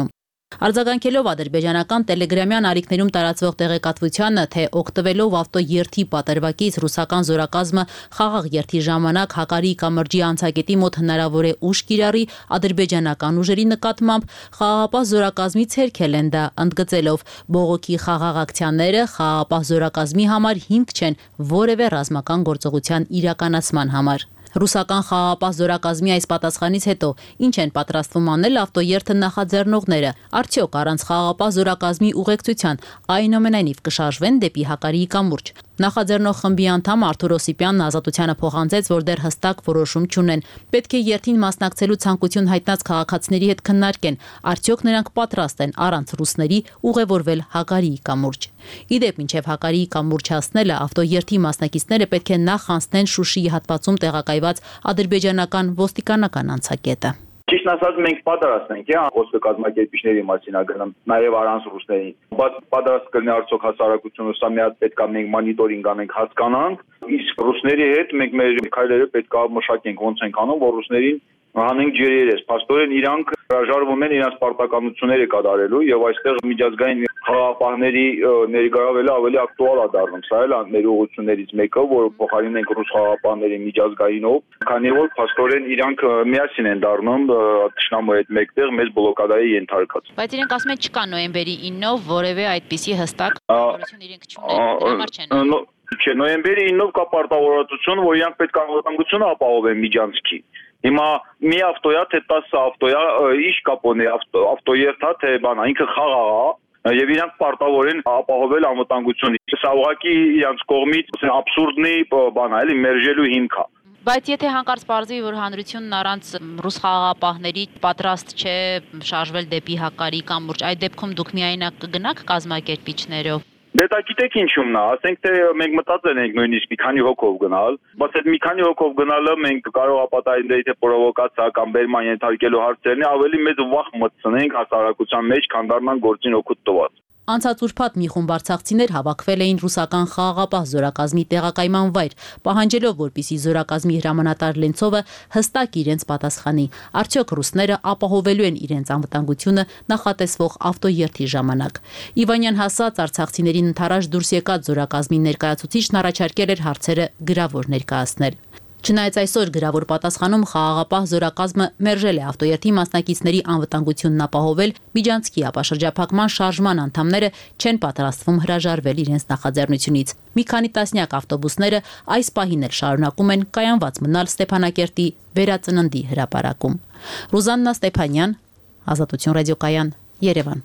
Արձագանքելով ադրբեջանական տելեգրամյան ալիքներում տարածվող տեղեկատվությանը, թե օգտվելով ավտոերթի պատերվակից ռուսական զորակազմը խաղաղ երթի ժամանակ Հակարիի կամրջի անցակետի մոտ հնարավոր է ուժ կիրառի ադրբեջանական ուժերի նկատմամբ, խաղաղապահ զորակազմի ցերքել են դա, ընդգծելով բողոքի խաղաղ ակցիաները խաղաղապահ զորակազմի համար հիմք չեն որևէ ռազմական գործողության իրականացման համար։ Ռուսական խաղաղապահ զորակազմի այս պատասխանից հետո ինչ են պատրաստվում անել ավտոերթը նախաձեռնողները, արդյոք առանց խաղաղապահ զորակազմի ուղեկցության այնուամենայնիվ կշարժվեն դեպի Հակարիի կամուրջ։ Նախաձեռնող խմբի անդամ Արթուր Օսիպյանն Ազատությանը փոխանցեց, որ դեռ հստակ որոշում չունեն։ Պետք է երթին մասնակցելու ցանկություն հայտնած քաղաքացիների հետ քննարկեն, արդյոք նրանք պատրաստ են առանց ռուսների ուղևորվել Հակարիի կամուրջ։ Իդեպ, մինչև Հակարիի կամուրջ հասնելը ավտոերթի մասնակիցները պետք է նախ անցնեն Շուշիի հատվածում տեղակայված ադրբեջանական ոստիկանական անցակետը։ Ճիշտ ասած, մենք պատրաստ ենք, խոսքը կազմակերպիչների մասին ագնամ, նաև առանց ռուսների, բայց պատրաստ կլինի արդյոք հասարակությունը, սա մի հատ պետք է մենք մոնիտորինգ անենք, հասկանանք, իսկ ռուսների հետ մենք մեր քայլերը պետք է մշակենք, ոնց ենք անում, որ ռուսներին հանենք ջերերես, փաստորեն իրանք հրաժարվում են իրենց պարտականությունները կատարելու եւ այստեղ միջազգային խաղաղապահների ներգրավելը ավելի ակտուալ է դառնում, սա էլ մեր ուղղություններից մեկը, որ փոխարինենք ռուս խաղաղապահների միջազգայինով, քանի որ փաստորեն իրանք միասին են դառնում թշնամու հետ մեկտեղ մեծ բլոկադայի ենթարկած։ Բայց իրենք ասում են չկա նոյեմբերի 9-ով որևէ այդպիսի հստակ որոշություն իրենք չունեն, դրամար չեն։ Չէ, նոյեմբերի 9-ով կա պարտավորատվություն, որ իրանք պետք է անվտանգությունը ապահովեն միջանցքի։ Հիմա մի ավտոյա, թե 10 ավտոյա, ինչ կապ ունի ավտոերթա, թե բանա, ինքը խաղաղ է եւ իրանք պարտավոր են ապահովել անվտանգությունը։ Սա ուղղակի իրանք կողմից աբսուրդնի բանա, էլի մերժելու հիմք է։ Բայց եթե հանկարծ պարզվի, որ հանրությունն առանց ռուս խաղաղապահների պատրաստ չէ շարժվել դեպի Հակարիի կամուրջ, այդ դեպքում դուք միայնակ կգնաք կազմակերպիչներով։ Դե դա գիտեք ինչու՞մն է, ասենք թե մենք մտածել ենք նույնիսկ մի քանի հոգով գնալ, բայց այդ մի քանի հոգով գնալը մենք կարող է պատահել թե պրովոկացիա կամ բերման ենթարկելու հարցերն ավելի մեծ վախ մտցնենք հասարակության մեջ, քան դառնան գործին օգուտ տված։ Անցած ուրբաթ մի խումբ արցախցիներ հավաքվել էին ռուսական խաղաղապահ զորակազմի տեղակայման վայր, պահանջելով, որպեսզի զորակազմի հրամանատար Լենցովը հստակ իրենց պատասխանի, արդյոք ռուսները ապահովելու են իրենց անվտանգությունը նախատեսվող ավտոերթի ժամանակ։ Իվանյան հասած արցախցիներին ընթരാճ դուրս եկած զորակազմի ներկայացուցիչն առաջարկել էր հարցերը գրավոր ներկայացնել։ Չնայած այսօր գրավոր պատասխանում խաղաղապահ զորակազմը մերժել է ավտոերթի մասնակիցների անվտանգությունն ապահովել, միջանցքի ապաշրջափակման շարժման անդամները չեն պատրաստվում հրաժարվել իրենց նախաձեռնությունից։ Մի քանի տասնյակ ավտոբուսները այս պահին էլ շարունակում են կայանված մնալ Ստեփանակերտի Վերածննդի հրապարակում։ Ռուզաննա Ստեփանյան, Ազատություն ռադիոկայան, Երևան։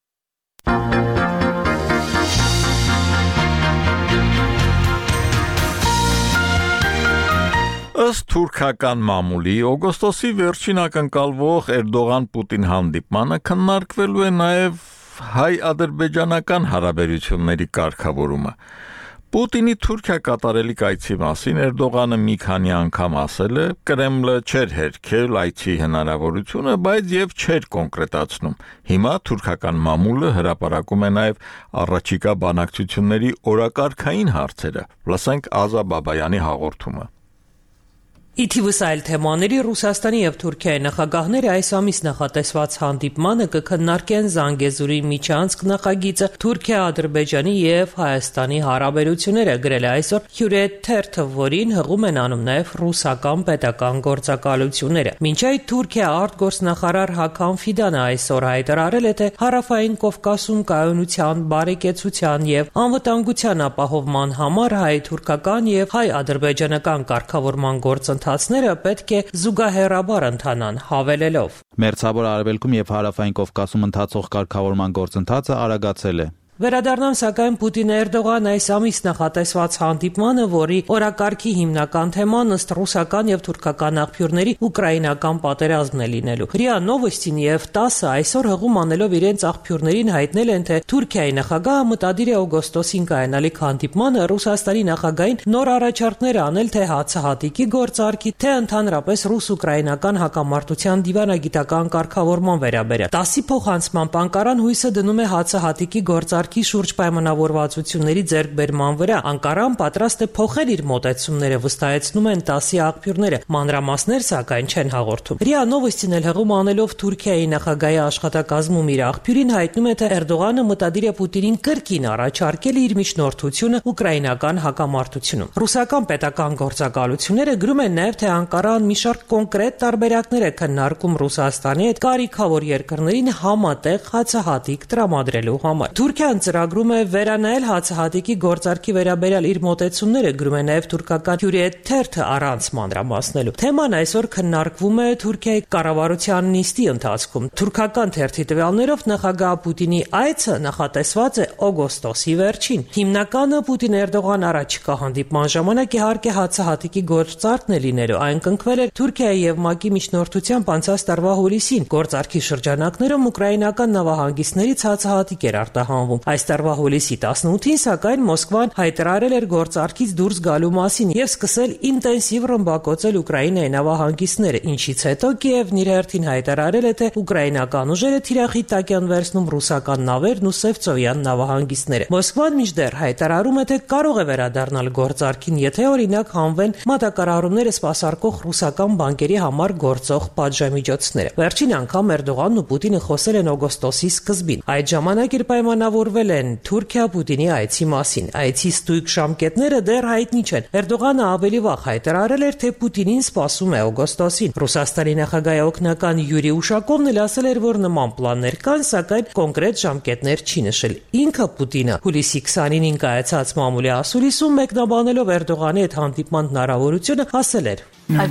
Ըստ թուրքական մամուլի օգոստոսի վերջին ակնկալվող Էրդողան-Պուտին հանդիպմանը քննարկվելու է նաև հայ-ադրբեջանական հարաբերությունների կարգավորումը։ Պուտինի Թուրքիա կատարելիք այցի մասին Էրդողանը մի քանի անգամ ասել է, Կրեմլը չէր հերքել այցի հնարավորությունը, բայց եւ չէր կոնկրետացնում։ Հիմա թուրքական մամուլը հրապարակում է նաև առաջիկա բանակցությունների օրակարգային հարցերը։ Լսենք Ազա Բաբայանի հաղորդումը։ Ի թիվս այլ թեմաների Ռուսաստանի եւ Թուրքիայի նախագահները այս ամիս նախատեսված հանդիպմանը կքննարկեն Զանգեզուրի միջանցք նախագիծը, Թուրքիա-Ադրբեջանի եւ Հայաստանի հարաբերությունները, գրել է այսօր Hürriyet թերթը, որին հղում են անում նաեւ ռուսական պետական գործակալությունները։ Մինչ այդ Թուրքիա արտգործնախարար Հական Ֆիդանը այսօր հայտարարել է, թե Հարավային Կովկասում կայունության, բարեկեցության եւ անվտանգության ապահովման համար հայ-թուրքական եւ հայ-ադրբեջանական կարգավորման գործընթացները պետք է զուգահեռաբար ընթանան, հավելելով. Մերձավոր Արևելքում եւ Հարավային Կովկասում ընթացող կարգավորման գործընթացը արագացել է։ Վերադառնամ սակայն Պուտին-Էրդողան այս ամիս նախատեսված հանդիպմանը, որի օրակարգի հիմնական թեման ըստ ռուսական եւ թուրքական աղբյուրների ուկրաինական պատերազմն է լինելու։ ՌԻԱ Նովոստին եւ ՏԱՍ-ը այսօր հղում անելով իրենց աղբյուրներին հայտնել են, թե Թուրքիայի նախագահը մտադիր է օգոստոսին կայանալիք հանդիպմանը Ռուսաստանի նախագահին նոր առաջարկներ անել թե հացահատիկի գործարքի, թե ընդհանրապես ռուս-ուկրաինական հակամարտության դիվանագիտական կարգավորման վերաբերյալ։ ՏԱՍ-ի փոխանցման պանկարան հույսը դնում է հացահատիկի գործարքի գործարքի շուրջ պայմանավորվածությունների ձեռքբերման վրա։ Անկարան պատրաստ է փոխել իր մոտեցումները, վստահեցնում են ՏԱՍ-ի աղբյուրները։ Մանրամասներ սակայն չեն հաղորդում։ ՌԻԱ Նովոստին էլ հղում անելով Թուրքիայի նախագահի աշխատակազմում իր աղբյուրին հայտնում է, թե Էրդողանը մտադիր է Պուտինին կրկին առաջարկել իր միջնորդությունը ուկրաինական հակամարտությունում։ Ռուսական պետական գործակալությունները գրում են նաև, թե Անկարան մի շարք կոնկրետ տարբերակներ է քննարկում Ռուսաստանի հետ կարիքավոր երկրներին համատեղ հացահատիկ տրամադրելու համար։ Թուրքիան ծրագրում է վերանայել հացահատիկի գործարքի վերաբերյալ իր մոտեցումները, գրում է նաև թուրքական Hürriyet թերթը առանց մանրամասնելու։ Թեման այսօր քննարկվում է Թուրքիայի կառավարության նիստի ընթացքում։ Թուրքական թերթի տվյալներով նախագահ Պուտինի այցը նախատեսված է օգոստոսի վերջին։ Հիմնականը Պուտին-Էրդողան առաջիկա հանդիպման ժամանակ իհարկե հացահատիկի գործարքն է լինելու։ Այն կնքվել էր Թուրքիայի եւ ՄԱԿ-ի միջնորդությամբ անցած տարվա հուլիսին։ Գործարքի շրջանակներում ուկրաինական նավահանգիստներից հացահատիկ էր արտահանվում։ Այս տարվա հուլիսի 18-ին սակայն Մոսկվան հայտարարել էր գործարքից դուրս գալու մասին եւ սկսել ինտենսիվ ռմբակոծել Ուկրաինայի նավահանգիստները, ինչից հետո Կիևն իր հերթին հայտարարել է, թե ուկրաինական ուժերը թիրախի տակ են վերցնում ռուսական նավերն ու Սևծովյան նավահանգիստները։ Մոսկվան մինչդեռ հայտարարում է, թե կարող է վերադառնալ գործարքին, եթե օրինակ հանվեն մատակարարումները սպասարկող ռուսական բանկերի համար գործող պատժամիջոցները։ Վերջին անգամ Էրդողանն ու Պուտինը խոսել են օգոստոսի սկզբին։ Այդ ժամանակ էլ պայմանավորվել են Թուրքիա-Պուտինի այցի մասին։ Այցի ստույգ ժամկետները դեռ հայտնի չեն։ Էրդողանը ավելի վաղ հայտարարել էր, թե Պուտինին սպասում է օգոստոսին։ Ռուսաստանի նախագահի օգնական Յուրի Ուշակովն էլ ասել էր, որ նման պլաններ կան, սակայն կոնկրետ ժամկետներ չի նշել։ Ինքը Պուտինը հուլիսի 29-ին կայացած մամուլի ասուլիսում մեկնաբանելով Էրդողանի հետ հանդիպման հնարավորությունը ասել էր.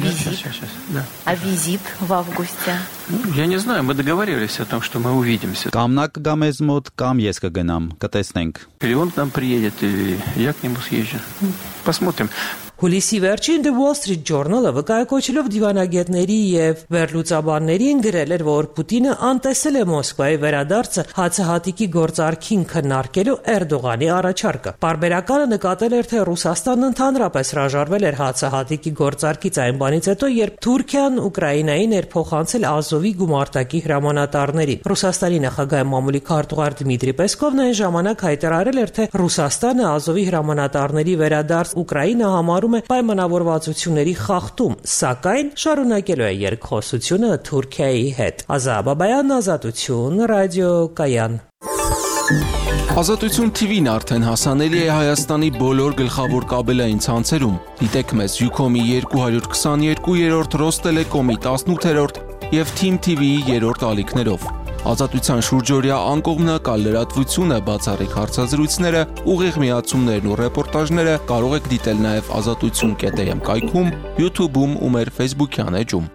А визит в августе? Я не знаю, мы договаривались о том, что мы увидимся. Կամ նա կգա մեզ մոտ, կամ ես կգնամ, կտեսնենք։ Или он к нам приедет, или я к нему съезжу. Посмотрим. Հուլիսի վերջին The Wall Street Journal-ը վկայակոչելով դիվանագետների եւ վերլուծաբաններին գրել էր, որ Պուտինը անտեսել է Մոսկվայի վերադարձը հացահատիկի գործարքին քննարկելու Էրդողանի առաջարկը։ Պարբերականը նկատել էր, թե Ռուսաստանն ընդհանրապես հրաժարվել էր հացահատիկի գործարքից այն բանից հետո, երբ Թուրքիան Ուկրաինային էր փոխանցել Ազովի գումարտակի հրամանատարներին։ Ռուսաստանի նախագահի մամուլի քարտուղար Դմիտրի Պեսկովն այն ժամանակ հայտարարել էր, թե Ռուսաստանը Ազովի հրամանատարների վերադարձ Ուկրաինա համարում է պայմանավորվածությունների խախտում, սակայն շարունակելու է երկխոսությունը Թուրքիայի հետ։ Ազա Բաբայան, Ազատություն, Ռադիո Կայան։ Ազատություն TV-ն արդեն հասանելի է Հայաստանի բոլոր գլխավոր կաբելային ցանցերում։ Դիտեք մեզ Ucom-ի 222-րդ, Ռոստելեկոմի 18-րդ եւ Team TV-ի 3-րդ ալիքներով։ Ազատության շուրջօրյա անկողմնակալ լրատվությունը, բացառիկ հարցազրույցները, ուղիղ միացումներն ու ռեպորտաժները կարող եք դիտել նաև azatutsun.am կայքում, YouTube-ում ու մեր Facebook-յան էջում։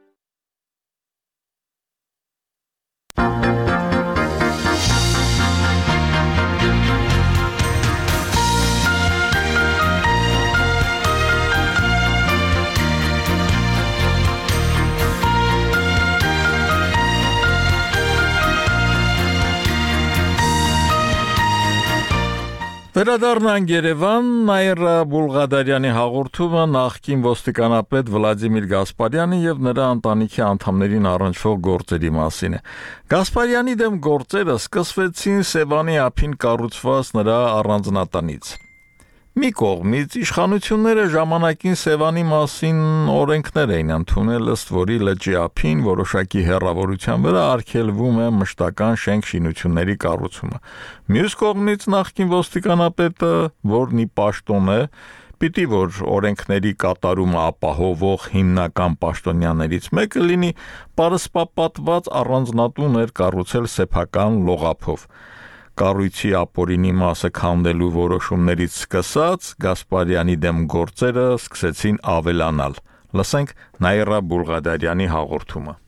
Վերադառնանք Երևան, Նաիրա Բուլղադարյանի հաղորդումը նախկին ոստիկանապետ Վլադիմիր Գասպարյանի եւ նրա ընտանիքի անդամներին առնչվող գործերի մասին է։ Գասպարյանի դեմ գործերը սկսվեցին Սևանի ափին կառուցված նրա առանձնատանից։ Մի կողմից իշխանությունները ժամանակին Սևանի մասին օրենքներ էին ընդունել, ըստ որի լճի ափին որոշակի հեռավորության վրա արգելվում է մշտական շենք-շինությունների կառուցումը։ Մյուս կողմից նախկին ոստիկանապետը, որն ի պաշտոն է, պիտի որ օրենքների կատարումը ապահովող հիմնական պաշտոնյաներից մեկը լինի, պարսպապատված առանձնատուն էր կառուցել սեփական լողափով։ Կառույցի ապօրինի մասը քանդելու որոշումներից սկսած Գասպարյանի դեմ գործերը սկսեցին ավելանալ։ Լսենք Նաիրա Բուլղադարյանի հաղորդումը։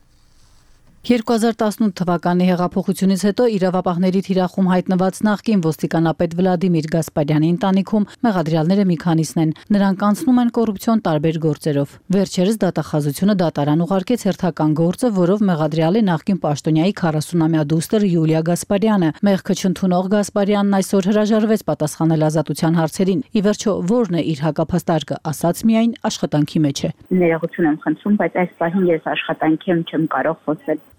2018 թվականի հեղափոխությունից հետո իրավապահների թիրախում հայտնված նախկին ոստիկանապետ Վլադիմիր Գասպարյանի ընտանիքում մեղադրյալները մի քանիսն են։ Նրանք անցնում են կոռուպցիոն տարբեր գործերով։ Վերջերս դատախազությունը դատարան ուղարկեց հերթական գործը, որով մեղադրյալ է նախկին պաշտոնյայի 40-ամյա դուստր Յուլիա Գասպարյանը։ Մեղքը չընդունող Գասպարյանն այսօր հրաժարվեց պատասխանել ազատության հարցերին։ Ի վերջո, ո՞րն է իր հակափաստարկը, ասաց միայն աշխատանքի մեջ է։ Ներողություն եմ խնդրում, բայց այս պահին ես աշխատանքի չեմ կարող խոսել։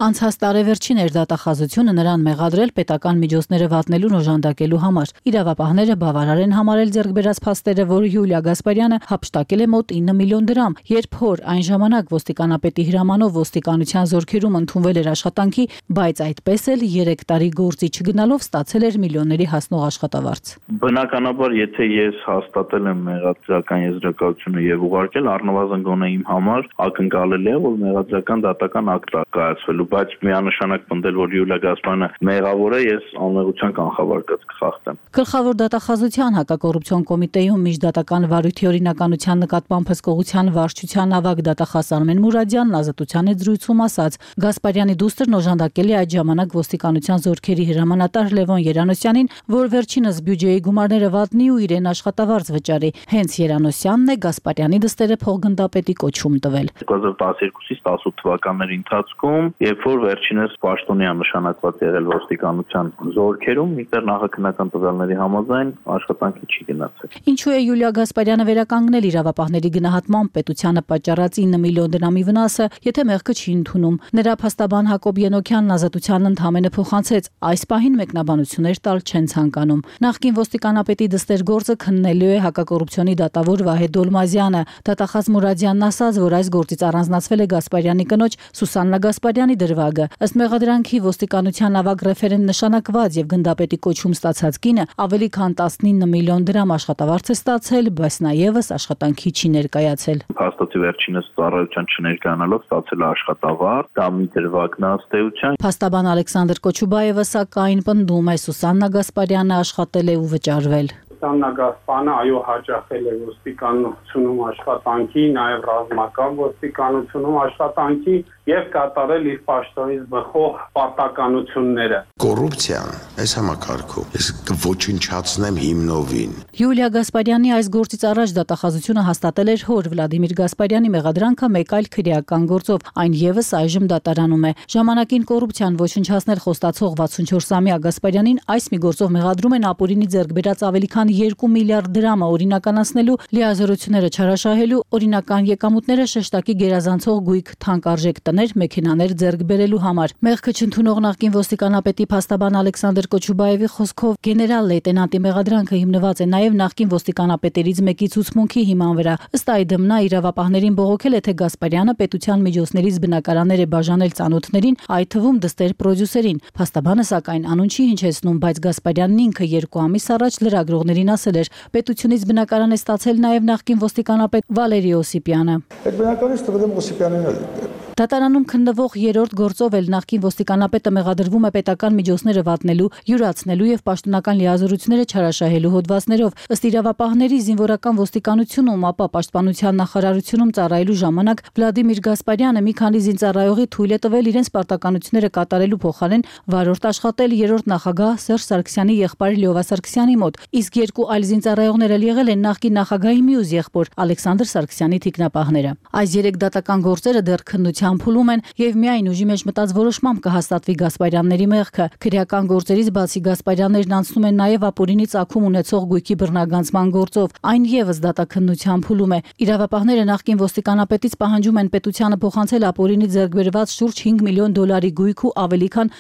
Անցած տարեվերջին էր դատախազությունը նրան մեղադրել պետական միջոցները վատնելուն օժանդակելու համար։ Իրավապահները բավարար են համարել ձեռք բերած փաստերը, որ Յուլիա Գասպարյանը հափշտակել է մոտ 9 միլիոն դրամ, երբ հոր այն ժամանակ ոստիկանապետի հրամանով ոստիկանության զորքերում ընդունվել էր աշխատանքի, բայց այդպես էլ 3 տարի գործի չգնալով ստացել էր միլիոնների հասնող աշխատավարձ։ Բնականաբար, եթե ես հաստատել եմ մեղադրական եզրակացությունը եւ ուղարկել, առնվազն գոնե իմ համար ակնկալելի է, որ մեղադրական դատական ակտ կայացվելու, բայց միանշանակ պնդել, որ Յուլիա Գասպարյանը մեղավոր է, ես անմեղության կանխավարկած կխախտեմ։ Գլխավոր դատախազության հակակոռուպցիոն կոմիտեում միջդատական վարույթի օրինականության նկատմամբ հսկողության վարչության ավագ դատախազ Արմեն Մուրադյանն ազատության հետ զրույցում ասաց. Գասպարյանի դուստրն օժանդակել է այդ ժամանակ ոստիկանության զորքերի հրամանատար Լևոն Երանոսյանին, որ վերջինս բյուջեի գումարները վատնի ու իրեն աշխատավարձ վճարի։ Հենց Երանոսյանն է Գասպարյանի դստերը փոխգնդապետի կոչում տվել։ 2012-ից 18 թվականների ընթացքում, երբ որ վերջինս պաշտոնյա նշանակված եղել ոստիկանության զորքերում, միտեղ նախաքննական տվյալների համաձայն աշխատանքի չի գնացել։ Ինչու է Յուլիա Գասպարյանը վերականգնել իրավապահների գնահատմամբ պետությանը պատճառած 9 միլիոն դրամի վնասը, եթե մեղքը չի ընդունում։ Նրա փաստաբան Հակոբ Ենոքյանն ազատությանն ընդհանրապես փոխանցեց, այս պահին մեկնաբանություններ տալ չեն ցանկանում։ Նախկին ոստիկանապետի դստեր գործը քննելու է հակակոռուպցիոնի դատավոր Վահե Դոլմազյանը։ Դատախազ Մուրադյանն ասաց, որ այս գործից առանձնացվել է Գասպարյանի կնոջ Սուսաննա Գասպարյանի դրվագը։ Ըստ մեղադրանքի ոստիկանության ավագ ռեֆերենտ նշանակված եւ գնդապետի կոչում ստացած կինը ավելի քան 19 միլիոն դրամ աշխատավարձ է ստացել, բայց նաեւս աշխատանքի չի ներկայացել։ Հաստատի վերջինս ծառայության չներկայանալով ստացել է աշխատավարձ, դա մի դրվագն ըստեյության։ Փաստաբան Ալեքսանդր Կոչուբաևը սակայն պնդում է Սուսաննա Գասպարյանը աշխատել է ու վճարվել։ Սուսաննա Գասպարյանը այո հաճախել է ոստիկանությունում աշխատանքի, նաև ռազմական ոստիկանությունում աշխատանքի եւ կատարել իր պաշտոնից բխող պարտականությունները։ Կոռուպցիան այս համակարգում ես կոչնչացնեմ հիմնովին։ Յուլիա Գասպարյանի այս գործից առաջ դատախազությունը հաստատել էր հոր Վլադիմիր Գասպարյանի մեղադրանքը մեկ այլ քրեական գործով, այն եւս այժմ դատարանում է։ Ժամանակին կոռուպցիան ոչնչացնել խոստացող 64-ամյա Գասպարյանին այս մի գործով մեղադրում են ապօրինի ձեռք բերած ավելի քան 2 միլիարդ դրամը օրինականացնելու, լիազորությունները չարաշահելու, օրինական եկամուտները շեշտակի գերազանցող գույք թանկարժեք տներ, մեքենաներ ձեռք բերելու համար։ Մեղքը չընդունող նախկին ոստիկանապետի փաստաբան Ալեքսանդր Կոչուբաևի խոսքով գեներալ լեյտենանտի մեղադրանքը հիմնված է նաև նախկին ոստիկանապետերից մեկի ցուցմունքի հիման վրա։ Ըստ այդմ նա իրավապահներին բողոքել է, թե Գասպարյանը պետության միջոցներից բնակարաններ է բաժանել ծանոթներին, այդ թվում դստեր պրոդյուսերին։ Փաստաբանը սակայն անուն չի հնչեցնում, բայց Գասպարյանն ինքը 2 ամիս առաջ լրագրողներին ասել էր, պետությունից բնակարան է ստացել նաև նախկին ոստիկանապետ Վալերի Օսիպյանը։ Այդ բնակարանից տվել եմ Օսիպյանին։ Դատարանում քննվող երրորդ գործով էլ նախկին ոստիկանապետը մեղադրվում է պետական միջոցները վատնելու, յուրացնելու եւ պաշտոնական լիազորությունները չարաշահելու հոդվածներով։ Ըստ իրավապահների զինվորական ոստիկանությունում, ապա պաշտպանության նախարարությունում ծառայելու ժամանակ Վլադիմիր Գասպարյանը մի քանի զինծառայողի թույլ է տվել իրենց պարտականությունները կատարելու փոխարեն վարորդ աշխատել երրորդ նախագահ Սերժ Սարգսյանի եղբայր Լյովա Սարգսյանի մոտ, իսկ 2 այլ զինծառայողներ էլ եղել են նախկին նախագահի մյուս եղբոր Ալեքսանդր Սարգսյանի թիկնապահները։ Այս 3 դատական գործերը դեռ քննության փուլում են եւ միայն ուժի մեջ մտած որոշմամբ կհաստատվի Գասպարյանների մեղքը։ Քրեական գործերից բացի Գասպարյաններն անցնում են նաեւ ապօրինի ծագում ունեցող գույքի բռնագանձման գործով, այն եւս դատաքննության փուլում է։ Իրավապահները նախկին ոստիկանապետից պահանջում են պետությանը փոխանցել ապօրինի ձեռք բերված շուրջ 5 միլիոն դոլարի գույք ու ավելի քան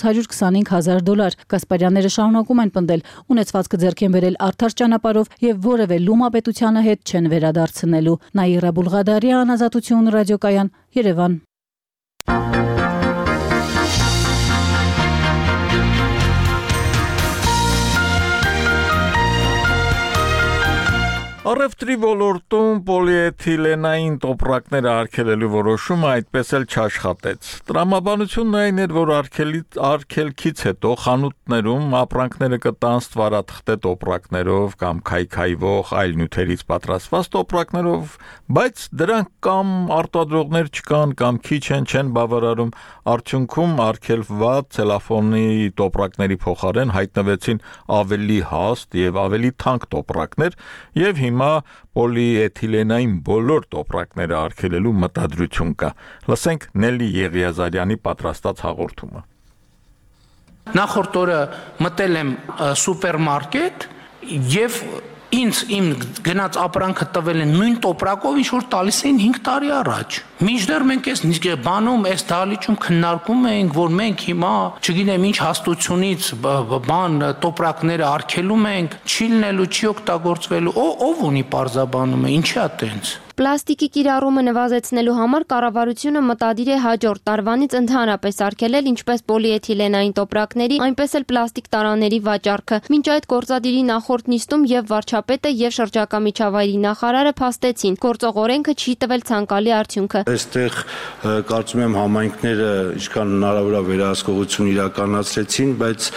425,000 դոլար։ Գասպարյանները շարունակում են պնդել, ունեցվածքը ձեռք են բերել արդար ճանապարհով եւ որևէ լումա պետությանը հետ չեն վերադարձնելու։ Նաիրա Բուլղադարյան, Ազատություն ռադիոկայան, Երևան։ Առևտրի ոլորտում պոլիէթիլենային տոպրակները արգելելու որոշումը այդպես էլ չաշխատեց։ Տրամաբանությունն այն էր, որ արգելքից հետո խանութներում ապրանքները կտան ստվարաթղթե տոպրակներով կամ քայքայվող այլ նյութերից պատրաստված տոպրակներով, բայց դրանք կամ արտադրողներ չկան կամ քիչ չեն բավարարում, արդյունքում արգելված ցելոֆանի տոպրակների փոխարեն հայտնվեցին ավելի հաստ եւ ավելի թանկ տոպրակներ եւ հիմա պոլիէթիլենային բոլոր տոպրակները արգելելու մտադրություն կա։ Լսենք Նելի Եղիազարյանի պատրաստած հաղորդումը։ Նախորդ օրը մտել եմ սուպերմարկետ եւ ինձ իմ գնաց ապրանքը տվել են նույն տոպրակով, ինչ որ տալիս էին 5 տարի առաջ։ Մինչդեռ մենք այս բանում, այս դահլիճում քննարկում ենք, որ մենք հիմա, չգիտեմ ինչ հաստությունից տոպրակները արգելում ենք, չի լինելու, չի օգտագործվելու, ով ունի պարզաբանում է, ինչի՞ է տենց։ Պլաստիկի կիրառումը նվազեցնելու համար կառավարությունը մտադիր է հաջորդ տարվանից ընդհանրապես արգելել ինչպես պոլիէթիլենային տոպրակների, այնպես էլ պլաստիկ տարաների վաճառքը։ Մինչ այդ գործադիրի նախորդ նիստում եւ վարչապետը եւ շրջակա միջավայրի նախարարը փաստեցին, գործող օրենքը չի տվել ցանկալի արդյունքը։ Այստեղ կարծում եմ համայնքները ինչքան հնարավոր է վերահսկողություն իրականացրեցին, բայց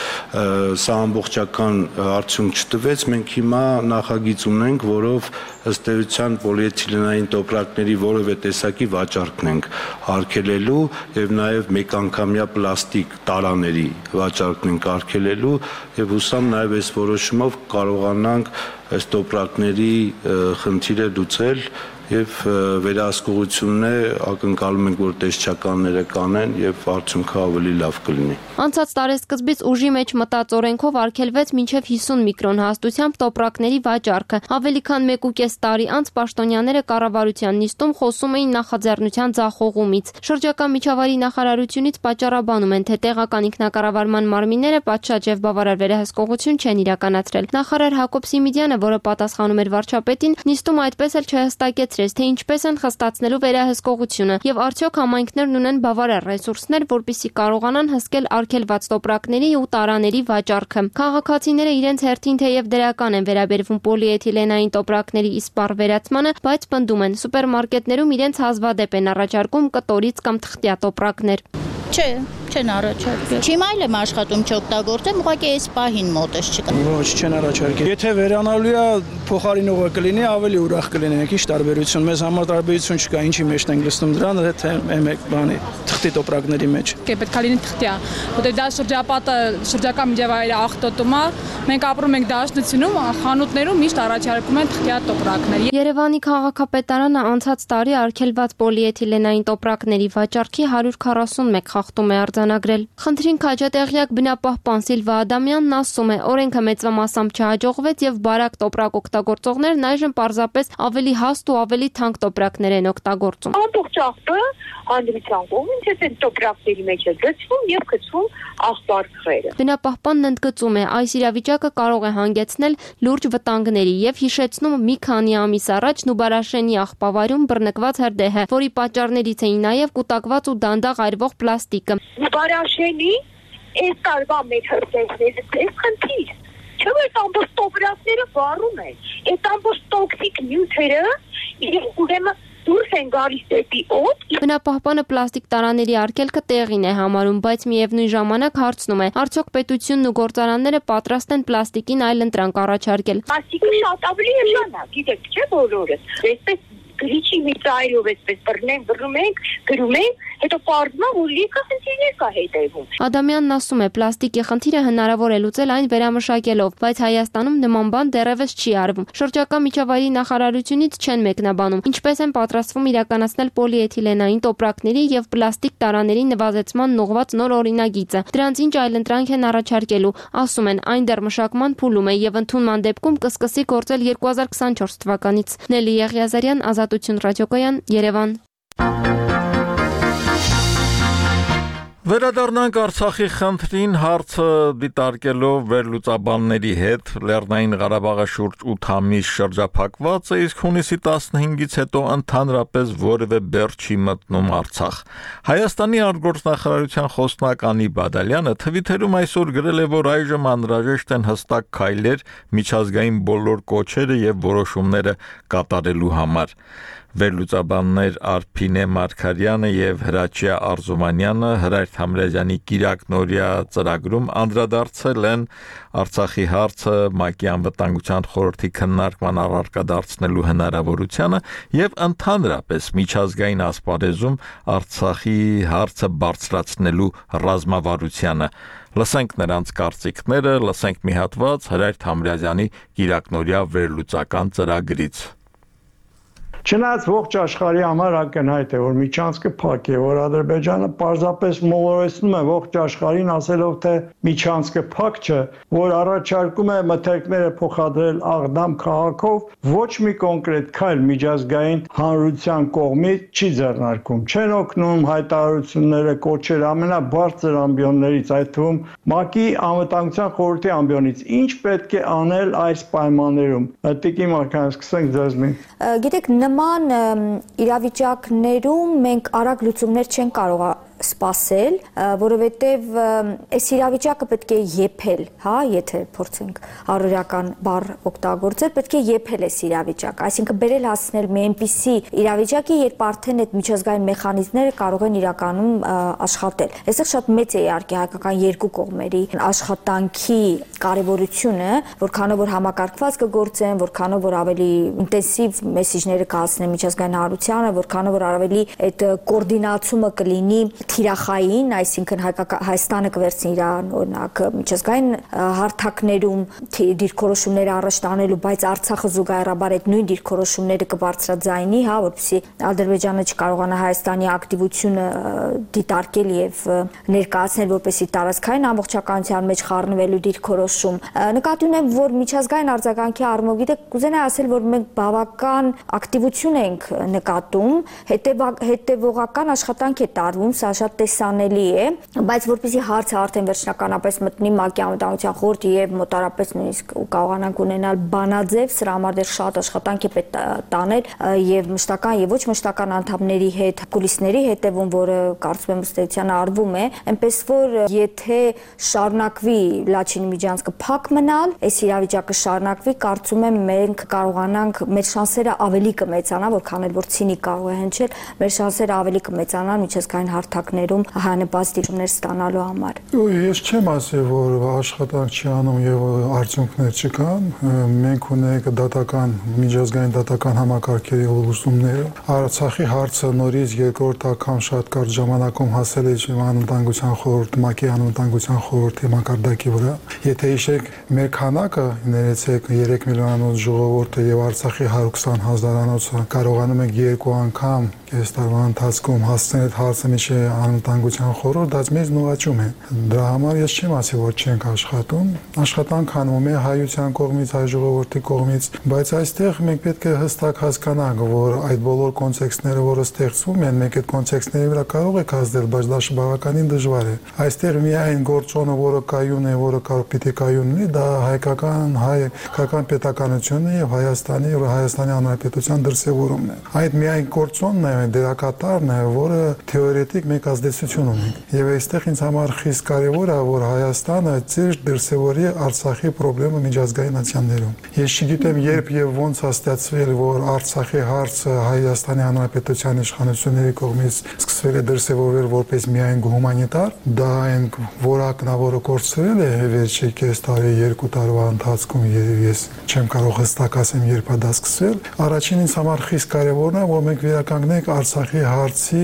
սա ամբողջական արդյունք չտվեց։ Մենք հիմա նախագիծ ունենք, որով ըստ էության պոլիէթիլենային տոպրակների որևէ տեսակի վաճառքն ենք արգելելու եւ նաեւ մեկանգամյա պլաստիկ տարաների վաճառքն ենք արգելելու եւ հուսամ նաեւ այս որոշումով կարողանանք այս տոպրակների խնդիրը լուծել եւ վերահսկողությունն է ակնկալում ենք, որ տեսչականները կանեն եւ արդյունքը ավելի լավ կլինի։ Անցած տարեսկզբից ուժի մեջ մտած օրենքով արգելվեց մինչև 50 միկրոն հաստությամբ տոպրակների վաճառքը։ Ավելի քան 1.5 տարի անց պաշտոնյաները կառավարության նիստում խոսում էին նախաձեռնության ձախողումից։ Շրջակա միջավայրի նախարարությունից պատճառաբանում են, թե տեղական ինքնակառավարման մարմինները պատշաճ եւ բավարար վերահսկողություն չեն իրականացրել։ Նախարար Հակոբ Սիմիդյանը, որը պատասխանում էր վարչապետին, նիստում այդպես էլ չհստակեցրեց, թե ինչպես են խստացնելու վերահսկողությունը եւ արդյոք համայնքներն ունեն բավարար ռեսուրսներ, որպեսզի կարողանան հսկել արգելված տոպրակների ու տարաների վաճառքը։ Քաղաքացիները իրենց հերթին թեև դրական են վերաբերվում պոլիէթիլենային տոպրակների իսպառ վերացմանը, բայց պնդում են, սուպերմարկետներում իրենց հազվադեպ են առաջարկում կտորից կամ թղթյա տոպրակներ։ Չէ, չեն առաջարկել։ Չիմա էլ եմ աշխատում չօգտագործեմ, ուղղակի այս պահին մոտես չկա։ Ոչ, չեն առաջարկել։ Եթե վերանալու է փոխարինողը կլինի, ավելի ուրախ կլինենք, ինչ տարբերություն։ Մեզ համար տարբերություն չկա, ինչի մեջ ենք լցնում դրան, թե մեկ բանի թղթի տոպրակների մեջ։ Պետք է լինի թղթյա, որտեղ դա շրջապատը, շրջակա միջավայրի աղտոտում է։ Մենք ապրում ենք դաշնությունում, խանութներում միշտ առաջարկում են թղթյա տոպրակներ։ Երևանի քաղաքապետարանը անցած տարի արգելված պոլիէթիլենային տոպրակների վաճառքի 141 խախտում է արձանագրել։ Խնդրին քաջատեղյակ բնապահպան Սիլվա Ադամյանն ասում է, օրենքը մեծամասամբ չհաջողվեց եւ բարակ տոպրակ օգտագործողներն այժմ պարզապես ավելի հաստ ու ավելի թանկ տոպրակներ են օգտագործում։ Ամբողջ աղբը հանդիպության կողմից այս տոպրակների մեջ է գցվում եւ գցվում աղբարքերը։ Բնապահպանն ընդգծում է, այս իրավիճակը կարող է հանգեցնել լուրջ վտանգների եւ հիշեցնում մի քանի ամիս առաջ Նուբարաշենի աղբավարում բռնկված հրդեհը, որի պատճառներից էին նաեւ կուտակված ու դանդաղ այրվող պլաստիկը։ Նուբարաշենի այս տարվա մեր հրդեհները դες խնդիր։ Չէ՞ որ ամբողջ տոպրակները վառում են։ Այդ ամբողջ տոքսիկ նյութերը ուրեմն դուրս են գալիս դեպի օդ։ Բնապահպանը պլաստիկ տարաների արգելքը տեղին է համարում, բայց միևնույն ժամանակ հարցնում է, արդյոք պետությունն ու գործարանները պատրաստ են պլաստիկին այլընտրանք առաջարկել։ Պլաստիկը շատ ավելի էժան է, գիտեք, չէ՞ բոլորը։ Այսպես գրիչի մի ծայրով այսպես բռնում ենք, գրում ենք, հետո պարզվում է, որ լիքը խնդիրներ կա հետևում։ Ադամյանն ասում է, պլաստիկի խնդիրը հնարավոր է լուծել այն վերամշակելով, բայց Հայաստանում նման բան դեռևս չի արվում։ Շրջակա միջավայրի նախարարությունից չեն մեկնաբանում, ինչպես են պատրաստվում իրականացնել պոլիէթիլենային տոպրակների եւ պլաստիկ տարաների նվազեցման ուղղված նոր օրինագիծը։ Դրանց ինչ այլընտրանք են առաջարկելու, ասում են, այն դեռ մշակման փուլում է եւ ընդունման դեպքում կսկսի գործել 2024 թվականից։ Նելի Եղիազարյան, Ազատություն ռադիոկայան, Երևան։ Վերադառնանք Արցախի խնդրին, հարցը դիտարկելով վերլուծաբանների հետ Լեռնային Ղարաբաղի շուրջ 8 ամիս շրջափակված է, իսկ հունիսի 15-ից հետո ընդհանրապես որևէ բեռ չի մտնում Արցախ։ Հայաստանի արտգործնախարարության խոսնակ Անի Բադալյանը Թվիտերում այսօր գրել է, որ այժմ անհրաժեշտ են հստակ քայլեր միջազգային բոլոր կոչերը եւ որոշումները կատարելու համար։ Վերլուծաբաններ Արփինե Մարգարյանը եւ Հրաչյա Արզումանյանը Հրայր Թամրազյանի Կիրակնորիա ծրագրում անդրադարձել են Արցախի հարցը ՄԱԿ-ի անվտանգության խորհրդի քննարկման առարկա դարձնելու հնարավորությանը եւ ընդհանրապես միջազգային ասպարեզում Արցախի հարցը բարձրացնելու ռազմավարությանը։ Լսենք նրանց կարծիքները, լսենք մի հատված Հրայր Թամրազյանի Կիրակնորիա վերլուծական ծրագրից։ Չնայած ողջ աշխարհի համար ակնհայտ է, որ միջանցքը փակ է, որ Ադրբեջանը պարզապես մոլորեցնում է ողջ աշխարհին ասելով, թե միջանցքը փակ չէ, որ առաջարկում է մթերքները փոխադրել Աղդամ քաղաքով, ոչ մի կոնկրետ քայլ միջազգային հանրության կողմից չի ձեռնարկում։ Չեն օգնում հայտարարությունները, կոչերը ամենաբարձր ամբիոններից, այդ թվում ՄԱԿ-ի անվտանգության խորհրդի ամբիոնից։ Ինչ պետք է անել այս պայմաններում։ Տիկին Մարկյան, սկսենք ձեզնից։ Գիտեք, նման իրավիճակներում մենք արագ լուծումներ չեն կարող սպասել, որովհետև այս իրավիճակը պետք է եփել, հա, եթե փորձենք առօրյական բառ օգտագործել, պետք է եփել այս իրավիճակը, այսինքն բերել հասնել մի այնպիսի իրավիճակի, երբ արդեն այդ միջազգային մեխանիզմները կարող են իրականում աշխատել։ Այստեղ շատ մեծ է իհարկե հայկական երկու կողմերի աշխատանքի կարևորությունը, որքանով որ համակարգված կգործեն, որքանով որ ավելի ինտենսիվ մեսեջները կհասնեն միջազգային հանրությանը, որքանով որ ավելի այդ կոորդինացումը կլինի թիրախային, այսինքն Հայաստանը կվերցնի իր օրինակ միջազգային հարթակներում դիրքորոշումներ առաջ տանելու, բայց Արցախը զուգահեռաբար այդ նույն դիրքորոշումները կբարձրաձայնի, հա, որպեսզի Ադրբեջանը չկարողանա Հայաստանի ակտիվությունը դիտարկել եւ ներկայացնել որպեսզի տարածքային ամբողջականության մեջ խառնվելու դիրքորոշում։ Նկատի ունեմ, որ միջազգային արձագանքի առումով, գիտեք, կուզենայի ասել, որ մենք բավական ակտիվություն ենք նկատում, հետևողական աշխատանք է տարվում, սա շատ տեսանելի է, բայց որպեսզի հարցը արդեն վերջնականապես մտնի ՄԱԿ-ի անվտանգության խորհրդի եւ մոտարապես նույնիսկ կարողանանք ունենալ բանաձև, սրա համար դեռ շատ աշխատանք է պետք տանել եւ մշտական եւ ոչ մշտական անդամների հետ, կուլիսների հետևում, որը կարծում եմ ըստ էության արվում է, այնպես որ եթե շարունակվի Լաչինի միջանցքը փակ մնալ, այս իրավիճակը շարունակվի, կարծում եմ մենք կարողանանք, մեր շանսերը ավելի կմեծանա, որքան էլ որ ցինիկ կարող է հնչել, մեր շանսերը ավելի կմեծանան միջազգային հարթակներում հանրապաստ դիրքներ ստանալու համար։ Ես չեմ ասի, որ աշխատանք չի անում եւ արդյունքներ չկան։ Մենք ունենք դատական միջազգային դատական համակարգերի լուծումները։ Արցախի հարցը նորից երկրորդ անգամ շատ կարճ ժամանակում հասել է անվտանգության խորհուրդ, ՄԱԿ-ի անվտանգության խորհրդի մակարդակի վրա։ Եթե հիշեք, մեր քանակը, ներեցեք 3 միլիոնանոց ժողովուրդը եւ Արցախի 120,000-անոցը կարողանում ենք երկու անգամ այս տարվա ընթացքում հասնել այդ հարցը միջի անվտանգության խորհուրդ, դա մեզ նվաճում է։ Դրա համար ես չեմ ասի, որ չենք աշխատում, աշխատանք անում է հայության կողմից, հայ ժողովրդի կողմից, բայց այստեղ մենք պետք է հստակ հասկանանք, որ այդ բոլոր կոնտեքստները, որը ստեղծվում են, մենք այդ կոնտեքստների վրա կարող ենք ազդել, բայց դա բավականին դժվար է։ Այստեղ միայն գործոնը, որը կայուն է, որը կարող պիտի կայուն լինի, դա հայկական պետականությունն է եւ Հայաստանի Հանրապետության դրսեւորումն է։ Այդ միայն գործոնն է, դերակատարն է, որը թեորետիկ մենք ազդեցություն ունենք։ Եվ այստեղ ինձ համար խիստ կարևոր է, որ Հայաստանը ճիշտ դրսևորի Արցախի խնդրը միջազգային ացիաներում։ Ես չգիտեմ երբ եւ ոնց հաստատվել, որ Արցախի հարցը Հայաստանի Հանրապետության իշխանությունների կողմից սկսվել է դրսևորվել որպես միայն հումանիտար, դա այն որակն է, որը կորցրել է վերջի կես տարի, 2 տարվա ընթացքում, ես չեմ կարող հստակ ասեմ երբ է դա սկսվել։ Առաջին ինձ համար խիստ կարևորն է, որ մենք վերականգնենք Արցախի հարցի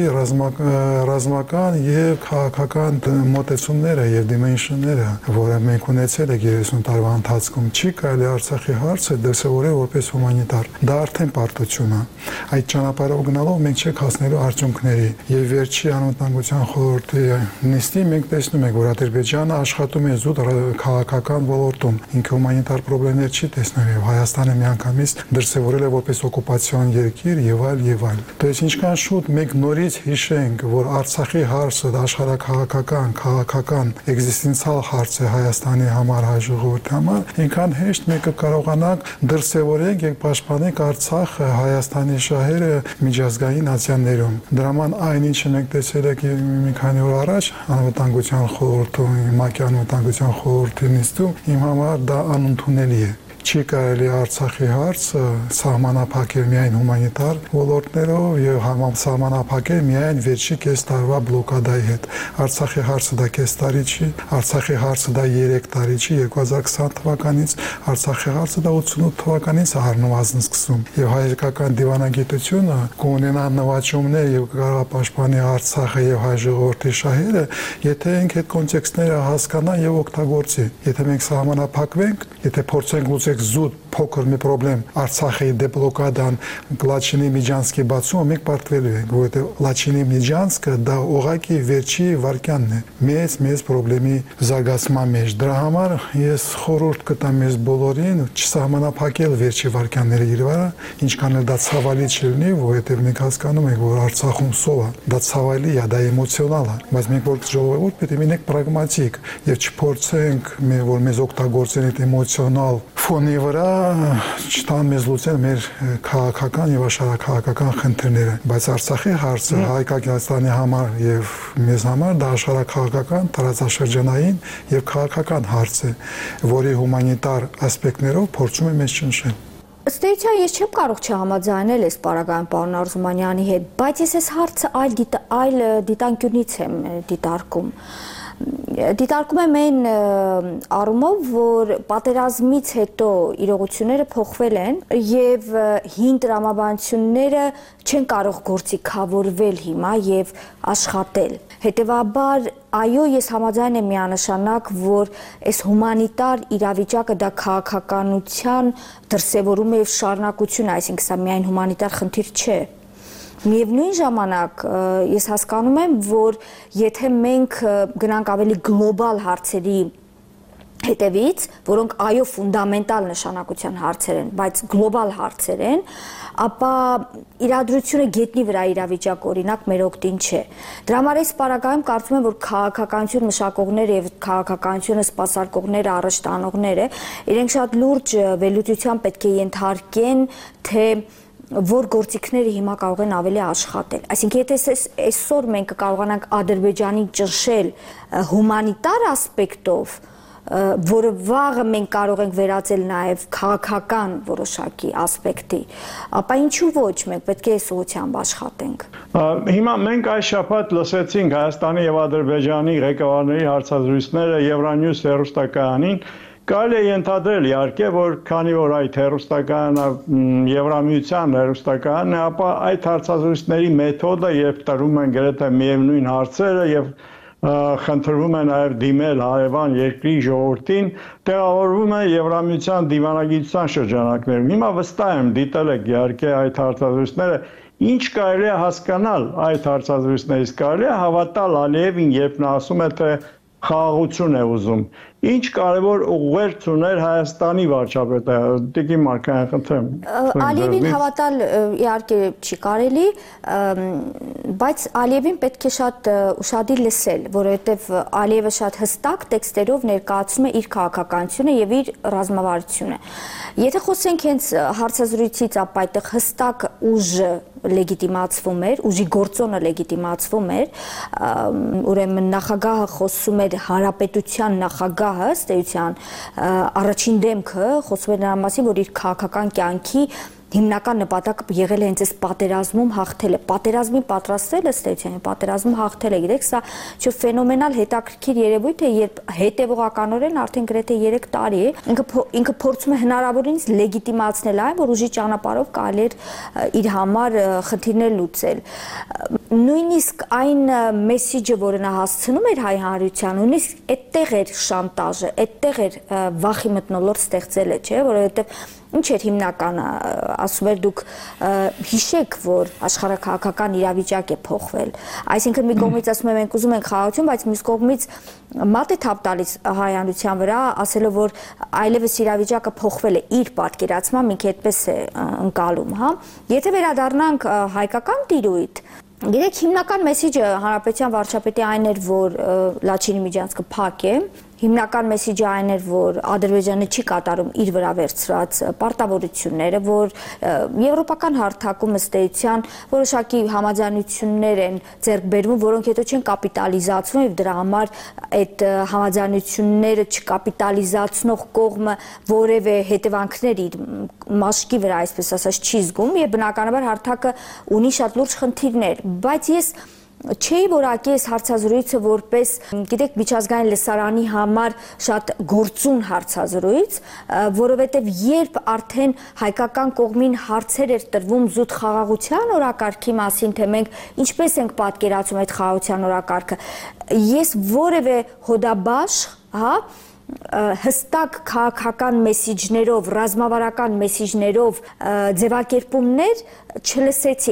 ռազմական եւ քաղաքական մոտեցումները եւ դիմենշնները, որը մենք ունեցել ենք 30 տարվա ընթացքում, չի կարելի Արցախի հարցը դրսևորել որպես հումանիտար։ Դա արդեն պարտություն է։ Այդ ճանապարհով գնալով մենք չենք հասնելու արդյունքների։ Եվ վերջի անվտանգության խորհրդի նիստի մենք տեսնում ենք, որ Ադրբեջանը աշխատում է զուտ քաղաքական ոլորտում, ինքը հումանիտար խնդիրներ չի տեսնում եւ Հայաստանը միանգամից դրսևորել է որպես օկուպացիոն երկիր եւ այլ եւ այլ։ Դες ինչքան շուտ մենք նորից հիշենք, որ Արցախի հարցը քաղաքական էգզիստենցիալ հարց է Հայաստանի համար, հայ ժողովրդի համար, այնքան հեշտ մենք կկարողանանք դրսևորենք եւ պաշտպանենք Արցախը, Հայաստանի շահերը միջազգային ացիաներում։ Դրաման այնինչը մենք տեսել ենք մի քանի օր առաջ անվտանգության խորհրդում, ՄԱԿ-ի անվտանգության խորհրդի նիստում, իմ համար դա անընդունելի է։ Չի կարելի Արցախի հարցը սահմանափակել միայն հումանիտար ոլորտներով եւ սահմանափակել միայն վերջի կես տարվա բլոկադայի հետ։ Արցախի հարցը դա կես տարի չի, Արցախի հարցը դա 3 տարի չի, 2020 թվականից, Արցախի հարցը դա 88 թվականից է առնվազն սկսում։ Եվ հայկական դիվանագիտությունը կունենա նվաճումներ եւ կարող պաշտպանի Արցախը եւ հայ ժողովրդի շահերը, եթե ենք այդ կոնտեքստները հասկանան եւ օգտագործի։ Եթե մենք սահմանափակվենք, եթե փորձենք զուտ փոքր մի խնդրեմ Արցախի դեբլոկադան Լաչինի Միջանցքի բացումը մենք պարտվելու ենք, որովհետև Լաչինի Միջանցքը դա ուղղակի վերջի վարքյանն է մեծ խնդրի զարգացման մեջ։ Դրա համար ես խորհուրդ կտամ մեզ բոլորին չսահմանափակել վերջի վարքյանները իրվարը, ինչքան էլ դա ցավալի չլինի, որովհետև մենք հասկանում ենք, որ Արցախում սով է, դա ցավալի է, դա էմոցիոնալ է, բայց մենք որ ժողովուրդ պետք է լինենք պրագմատիկ եւ չփորձենք որ մեզ օգտագործեն այդ էմոցիոնալ ֆոնի վրա, չտան մեզ լուծեն մեր քաղաքական եւ աշխարհաքաղաքական խնդիրները, բայց Արցախի հարցը Հայկականստանի համար եւ մեզ համար դա աշխարհաքաղաքական, տարածաշրջանային եւ քաղաքական հարց է, որի հումանիտար ասպեկտներով փորձում է մեզ ճնշել։ Ըստ էության ես չեմ կարող չհամաձայնել այս պարագայում պարոն Արզումանյանի հետ, բայց ես այս հարցը այլ դիտանկյունից եմ դիտարկում։ Դիտարկում եմ այն առումով, որ պատերազմից հետո իրողությունները փոխվել են եւ հին տրամաբանությունները չեն կարող գործիքավորվել հիմա եւ աշխատել։ Հետևաբար, այո, ես համաձայն եմ միանշանակ, որ այս հումանիտար իրավիճակը դա քաղաքականության դրսևորում է եւ շարունակություն, այսինքն սա միայն հումանիտար խնդիր չէ։ Միևնույն ժամանակ ես հասկանում եմ, որ եթե մենք գնանք ավելի գլոբալ հարցերի հետևից, որոնք այո ֆունդամենտալ նշանակության հարցեր են, բայց գլոբալ հարցեր են, ապա իրադրությունը գետնի վրա իրավիճակ օրինակ մեր օգտին չէ։ Դրա համար այս պարագայում կարծում եմ, որ քաղաքականություն մշակողները եւ քաղաքականությունը սպասարկողները, առաջ տանողները իրենք շատ լուրջ վերլուծության պետք է ենթարկեն, թե որ գործիքները հիմա կարող են ավելի աշխատել։ Այսինքն եթե այսօր մենք կարողանանք Ադրբեջանին ճնշել հումանիտար ասպեկտով, որը վաղը մենք կարող ենք վերածել նաև քաղաքական որոշակի ասպեկտի, ապա ինչու ոչ, մենք պետք է այս ուղղությամբ աշխատենք։ Հիմա մենք այս շաբաթ լսեցինք Հայաստանի եւ Ադրբեջանի ղեկավարների հարցազրույցները Euronews հեռուստակայանին։ Կարելի է ենթադրել իհարկե, որ քանի որ այդ հեռուստակայանը Եվրամիության հեռուստակայանն է, ապա այդ հարցազրույցների մեթոդը, երբ տրվում են գրեթե միևնույն հարցերը եւ խնդրվում է նաև դիմել հարևան երկրի ժողովրդին, տեղավորվում է Եվրամիության դիվանագիտության շրջանակներում։ Հիմա վստահ եմ դիտել եք իհարկե այդ հարցազրույցները, ինչ կարելի է հասկանալ այդ հարցազրույցներից, կարելի է հավատալ Ալիևին, երբ նա ասում է, թե խաղաղություն է ուզում։ Ինչ կարևոր ուղերձ ուներ Հայաստանի վարչապետը, Տիկին Մարկարյան, խնդրեմ։ Ալիևին հավատալ իհարկե չի կարելի, բայց Ալիևին պետք է շատ ուշադիր լսել, որովհետև Ալիևը շատ հստակ տեքստերով ներկայացնում է իր քաղաքականությունը եւ իր ռազմավարությունը։ Եթե խոսենք հենց հարցազրույցից, ապա այդտեղ հստակ ուժը լեգիտիմացվում էր, ուժի գործոնը լեգիտիմացվում էր, ուրեմն նախագահը խոսում էր հանրապետության նախագահը, ըստ էության առաջին դեմքը խոսում էր նրա մասին, որ իր քաղաքական կյանքի հիմնական նպատակը եղել է հենց այս պատերազմում հաղթելը, պատերազմին պատրաստել ըստ էության, պատերազմում հաղթելը, գիտեք, սա չէ ֆենոմենալ հետաքրքիր երևույթ է, երբ հետևողականորեն արդեն գրեթե 3 տարի է, ինքը փորձում է հնարավորինս լեգիտիմացնել այն, որ ուժի ճանապարհով կարելի է իր համար խնդիրներ լուծել։ Նույնիսկ այն մեսիջը, որը նա հասցնում էր հայ հանրության, նույնիսկ այդտեղ էր շանտաժը, այդտեղ էր վախի մթնոլորտ ստեղծելը, չէ, որովհետև ինչ էր հիմնականը, ասում էր դուք հիշեք, որ աշխարհաքաղաքական իրավիճակ է փոխվել։ Այսինքն մի կողմից ասում եմ մենք ուզում ենք խաղաղություն, բայց մյուս կողմից մատ է թափ տալիս հայանության վրա, ասելով որ այլևս իրավիճակը փոխվել է իր պատկերացմամբ, ինքը այդպես է ընկալում, հա։ Եթե վերադառնանք հայկական տիրույթ, գիտեք, հիմնական մեսիջը հանրապետության վարչապետի այն էր, որ Լաչինի միջանցքը փակ է, հիմնական մեսիջը այն էր, որ Ադրբեջանը չի կատարում իր վրա վերցրած պարտավորությունները, որ եվրոպական հարթակում ըստ էության որոշակի համաձայնություններ են ձեռք բերվում, որոնք հետո չեն կապիտալիզացվում եւ դրա համար այդ համաձայնությունները չկապիտալիզացնող կողմը որևէ հետևանքներ իր մաշկի վրա, այսպես ասած, չի զգում եւ բնականաբար հարթակը ունի շատ լուրջ խնդիրներ, բայց ես չէի որակի այս հարցազրույցը որպես, գիտեք, միջազգային լսարանի համար շատ գործուն հարցազրույց, որովհետև երբ արդեն հայկական կողմին հարցեր էր տրվում զուտ խաղաղության օրակարգի մասին, թե մենք ինչպես ենք պատկերացում այդ խաղաղության օրակարգը, ես որևէ հոդաբաշխ, հա, հստակ քաղաքական մեսիջներով, ռազմավարական մեսիջներով ձևակերպումներ չլսեցի։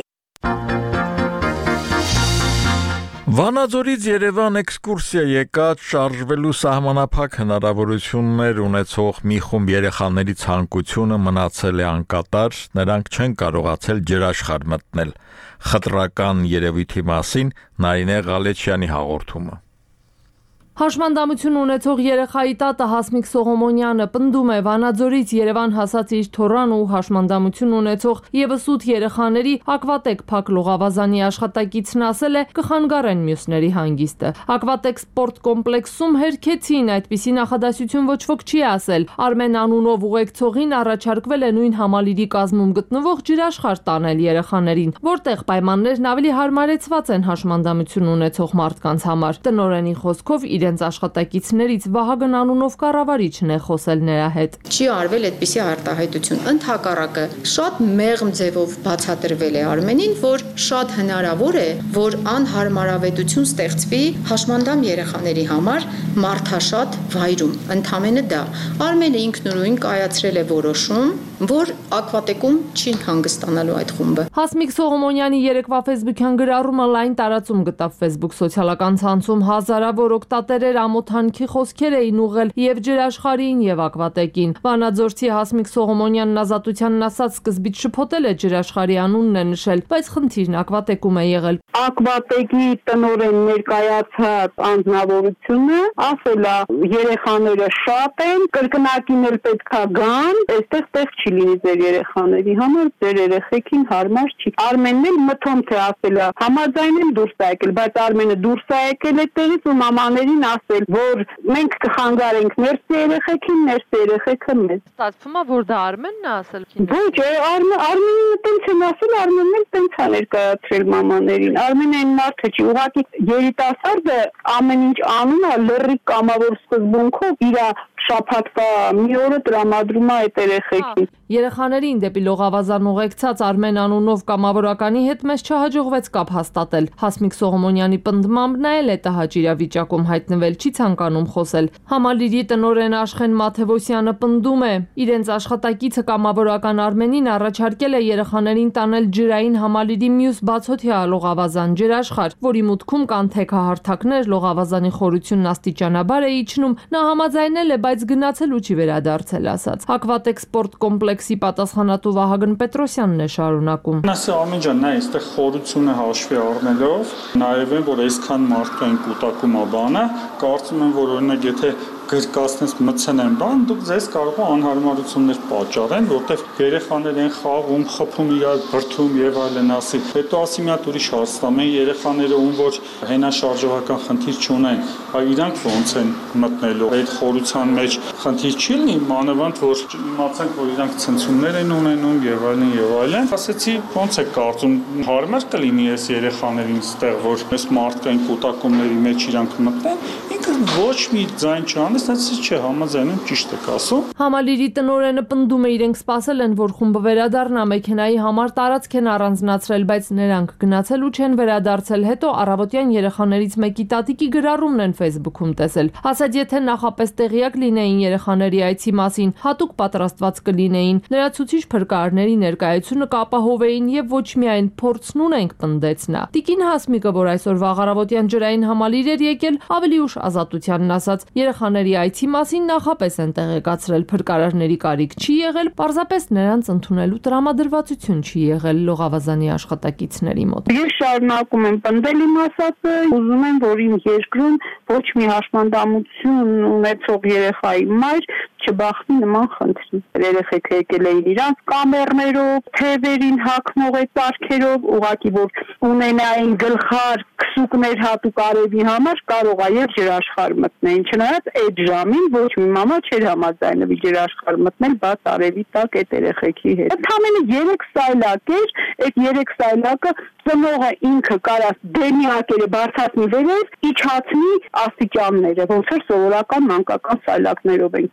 Վանաձորից Երևան էքսկուրսիա եկած շարժվելու սահմանափակ հնարավորություններ ունեցող մի խումբ երեխաների ցանկությունը մնացել է անկատար, նրանք չեն կարողացել ջրաշխարհ մտնել։ Խտրական երևույթի մասին Նարինե Ղալեչյանի հաղորդումը։ Հաշմանդամություն ունեցող երեխայի տատը Հասմիկ Սողոմոնյանը պնդում է Վանաձորից Երևան հասած իր թորան ու հաշմանդամություն ունեցող եւս 8 երեխաների Ակվատեկ փակ լողավազանի աշխատակիցն ասել է կխանգարեն մյուսների հանգիստը։ Ակվատեկ սպորտ կոմպլեքսում հերքեցին, այդպիսի նախադասություն ոչ ոք չի ասել։ Արմեն անունով ուղեկցողին առաջարկվել է նույն համալիրի կազմում գտնվող ջրաշխարհ տանել երեխաներին, որտեղ պայմաններն ավելի հարմարեցված են հաշմանդամություն ունեցող մարդկանց համար։ Տնօրենի խոսքով իրենց աշխատակիցներից Վահագն անունով կառավարիչն է խոսել նրա հետ։ Չի արվել այդպիսի արտահայտություն, ընդհակառակը շատ մեղմ ձևով բացատրվել է Արմենին, որ շատ հնարավոր է, որ անհարմարավետություն ստեղծվի հաշմանդամ երեխաների համար մարդաշատ վայրում, ընդամենը դա։ Արմենը ինքնուրույն կայացրել է որոշում, որ Ակվատեկում չի հանգստանալու այդ խումբը։ Հասմիկ Սողոմոնյանի երեկվա ֆեյսբուքյան գրառումը լայն տարածում գտավ Facebook սոցիալական ցանցում, հազարավոր օգտատերեր ամոթանքի խոսքեր էին ուղղել եւ ջրաշխարհին եւ Ակվատեկին։ Վանաձորցի Հասմիկ Սողոմոնյանն ազատությանն ասած սկզբից շփոթել է ջրաշխարհի անունն է նշել, բայց խնդիրն Ակվատեկում է եղել։ Ակվատեկի տնօրեն ներկայացած անձնավորությունը ասել է երեխաները շատ են, կրկնակին էլ պետքա գան, այստեղ տեղ չի լինի ձեր երեխաների համար, ձեր երեխեքին հարմար չի։ Արմենն էլ մտում թե ասել է համաձայնել դուրս է եկել, բայց Արմենը դուրս է եկել այդտեղից ու մամաներին ասել, որ մենք կխանգարենք ներս երեխեքին, ներս երեխեքը մեզ։ Ստացվում է, որ դա Արմենն է ասել։ Ոչ, Արմենը տենց են ասել, Արմենն էլ տենց է ներկայացրել մամաներին։ Արմենը այն մարդը չի, ուղղակի երիտասարդը ամեն ինչ անում է լրիվ կամավոր սկզբունքով իր շաբաթվա մի օրը տրամադրում է այդ երեխեքին։ Երեխաներին դեպի լողավազան ուղեկցած Արմեն անունով կամավորականի հետ մեզ չհաջողվեց կապ հաստատել։ Հասմիկ Սողոմոնյանի պնդմամբ նա էլ է տհաճ իրավիճակում հայտնվել, չի ցանկանում խոսել։ Համալիրի տնօրեն Աշխեն Մաթևոսյանը պնդում է, իրենց աշխատակիցը կամավորական Արմենին առաջարկել է երեխաներին տանել ջրային համալիրի մյուս բացօթյա լողավազան ջրաշխարհ, որի մուտքում կան թեքահարթակներ, լողավազանի խորությունն աստիճանաբար է իջնում։ Նա համաձայնել է, բայց գնացել ու չի վերադարձել, ասաց։ Ակվատեկ սպորտ կոմպլեքսի պատասխանատու Վահագն Պետրոսյանն է շարունակում։ Ասա ամեն ջան, նա այստեղ խորությունը հաշվի առնելով, նաև են, որ այսքան մարդկային կուտակում է բանը, կարծում եմ, որ օրինակ եթե գրկացնես մցնեն բան, դուք ձեզ կարող է անհարմարություններ պատճառեն, որտեղ երեխաներ են խաղում, խփում իրար, բրդում եւ այլն ասի։ Հետո ասի մի հատ ուրիշ հարցնում են երեխաները, ում որ հենաշարժողական խնդիր չունեն, իրանք ոնց են մտնելու այդ խորության մեջ խնդիր չի լինի, մանավանդ որ իմացանք, որ իրանք ցնցումներ են ունենում եւ այլն եւ այլն։ Ասեցի, ոնց է կարծում հարմար կլինի այս երեխաներին ստեղ, որ այս մարդկային կուտակումների մեջ իրանք մտնեն, ինքը ոչ մի ձայն չան չէ համաձայնում ճիշտ եք ասում։ Համալիրի տնօրենը պնդում է իրենք սպասել են, որ խումբը վերադառնա մեքենայի համար տարածք են առանձնացրել, բայց նրանք գնացել ու չեն վերադարձել, հետո առավոտյան երեխաներից մեկի տատիկի գրառումն են Facebook-ում տեսել։ Ասաց, եթե նախապես տեղյակ լինեին երեխաների այցի մասին, հատուկ պատրաստված կլինեին, լրացուցիչ փրկարարների ներկայությունը կապահովեին եւ ոչ միայն փորձն ունենք, պնդեց նա։ Տիկին Հասմիկը, որ այսօր վաղարավոտյան ջրային համալիր էր եկել, ավելի ուշ ազատությանն ասաց, երեխաների այցի մասին նախապես են տեղեկացրել, փրկարարների կարիք չի եղել, պարզապես նրանց ընդունելու տրամադրվածություն չի եղել լողավազանի աշխատակիցների մոտ։ Ես շարունակում եմ պնդել իմ ասածը, ուզում եմ, որ իմ երկրում ոչ մի հաշմանդամություն ունեցող երեխայի մայր չբախվի նման խնդրի։ Երեխեքը եկել էին իրանց կամերներով, թևերին հագնող այդ ծարքերով, ուղղակի որ ունենային գլխար քսուկներ հատուկ արևի համար կարող է եւ ջրաշխարհ մտնեին, չնայած այդ ժամին ոչ մի մամա չէր համաձայնվի ջրաշխարհ մտնել բաց արևի տակ այդ երեխեքի հետ։ Ընդամենը 3 սայլակ էր, այդ 3 սայլակը ծնողը ինքը կարած դեմի ակերը բարձրացնի վերև, իջացնի աստիճանները, ոնց որ սովորական մանկական սայլակներով են իջնում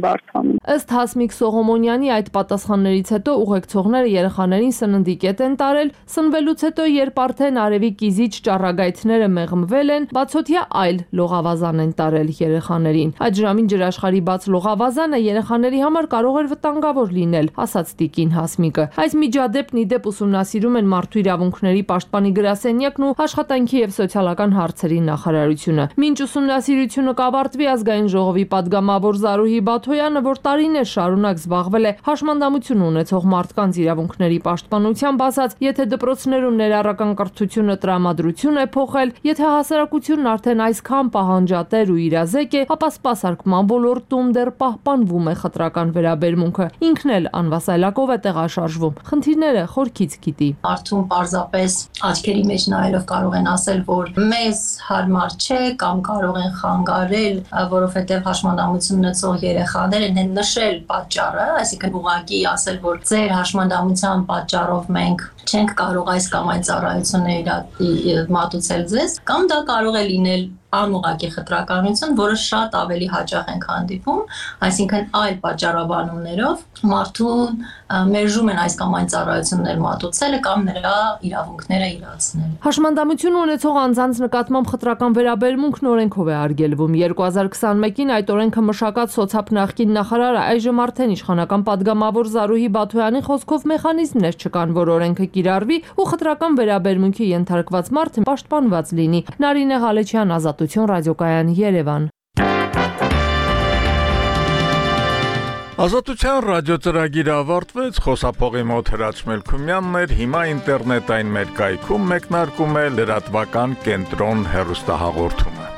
բարթանում։ Ըստ Հասմիկ Սողոմոնյանի այդ պատասխաններից հետո ուղեկցողները երեխաներին սննդի կետ են տարել, սնվելուց հետո երբ արդեն արևի կիզիչ ճառագայթները մեղմվել են, բացօթյա այլ լողավազան են տարել երեխաներին։ Այդ ժամին ջրաշխարհի բաց լողավազանը երեխաների համար կարող էր վտանգավոր լինել, ասաց տիկին Հասմիկը։ Այս միջադեպն իդեպ ուսումնասիրում են Մարդու իրավունքների պաշտպանի գրասենյակն ու Աշխատանքի եւ սոցիալական հարցերի նախարարությունը։ Մինչ ուսումնասիրությունը կավարտվի, ազգային ժողովի падգամավոր Զարուհի Բաթոյանը, որ տարիներ շարունակ զբաղվել է հաշմանդամություն ունեցող մարդկանց իրավունքների պաշտպանությամբ, ասաց, եթե դպրոցներում ներառական կրթությունը տրամադրություն է փոխել, եթե հասարակությունն արդեն այսքան պահանջատեր ու իրազեկ է, ապա սպասարկման ոլորտում դեռ պահպանվում է խտրական վերաբերմունքը։ Ինքն էլ անվասայլակով է տեղաշարժվում։ Խնդիրները խորքից գիտի։ Արդյոք պարզապես աչքերի մեջ նայելով կարող են ասել, որ մեզ հարմար չէ կամ կարող են խանգարել, որովհետև հաշմանդամություն ունեցող երեխաներ են նշել պատճառը, այսինքն ուղղակի ասել, որ ձեր հաշմանդամության պատճառով մենք չենք կարող այս կամ այն ծառայությունները մատուցել ձեզ, կամ դա կարող է լինել անուղղակի խտրականություն, որը շատ ավելի հաճախ ենք հանդիպում, այսինքն այլ պատճառաբանումներով մարդուն մերժում են այս կամ այն ծառայություններ մատուցելը կամ նրա իրավունքները իրացնելը։ Հաշմանդամություն ունեցող անձանց նկատմամբ խտրական վերաբերմունքն օրենքով է արգելվում։ 2021-ին այդ օրենքը մշակած սոցիալ նախկին նախարարը այժմ արդեն իշխանական падգամավոր Զարուհի Բաթոյանի խոսքով մեխանիզմներ չկան, որ օրենքը կիրառվի ու խտրական վերաբերմունքի ենթարկված մարդը պաշտպանված լինի։ Նարինե Ղալեչյան, Ազատություն ռադիոկայան, Երևան։ Ազատության ռադիոծրագիրը ավարտվեց, խոսափողի մոտ Հրաչ Մելքումյանն էր, հիմա ինտերնետային մեր կայքում մեկնարկում է լրատվական կենտրոն հեռուստահաղորդումը։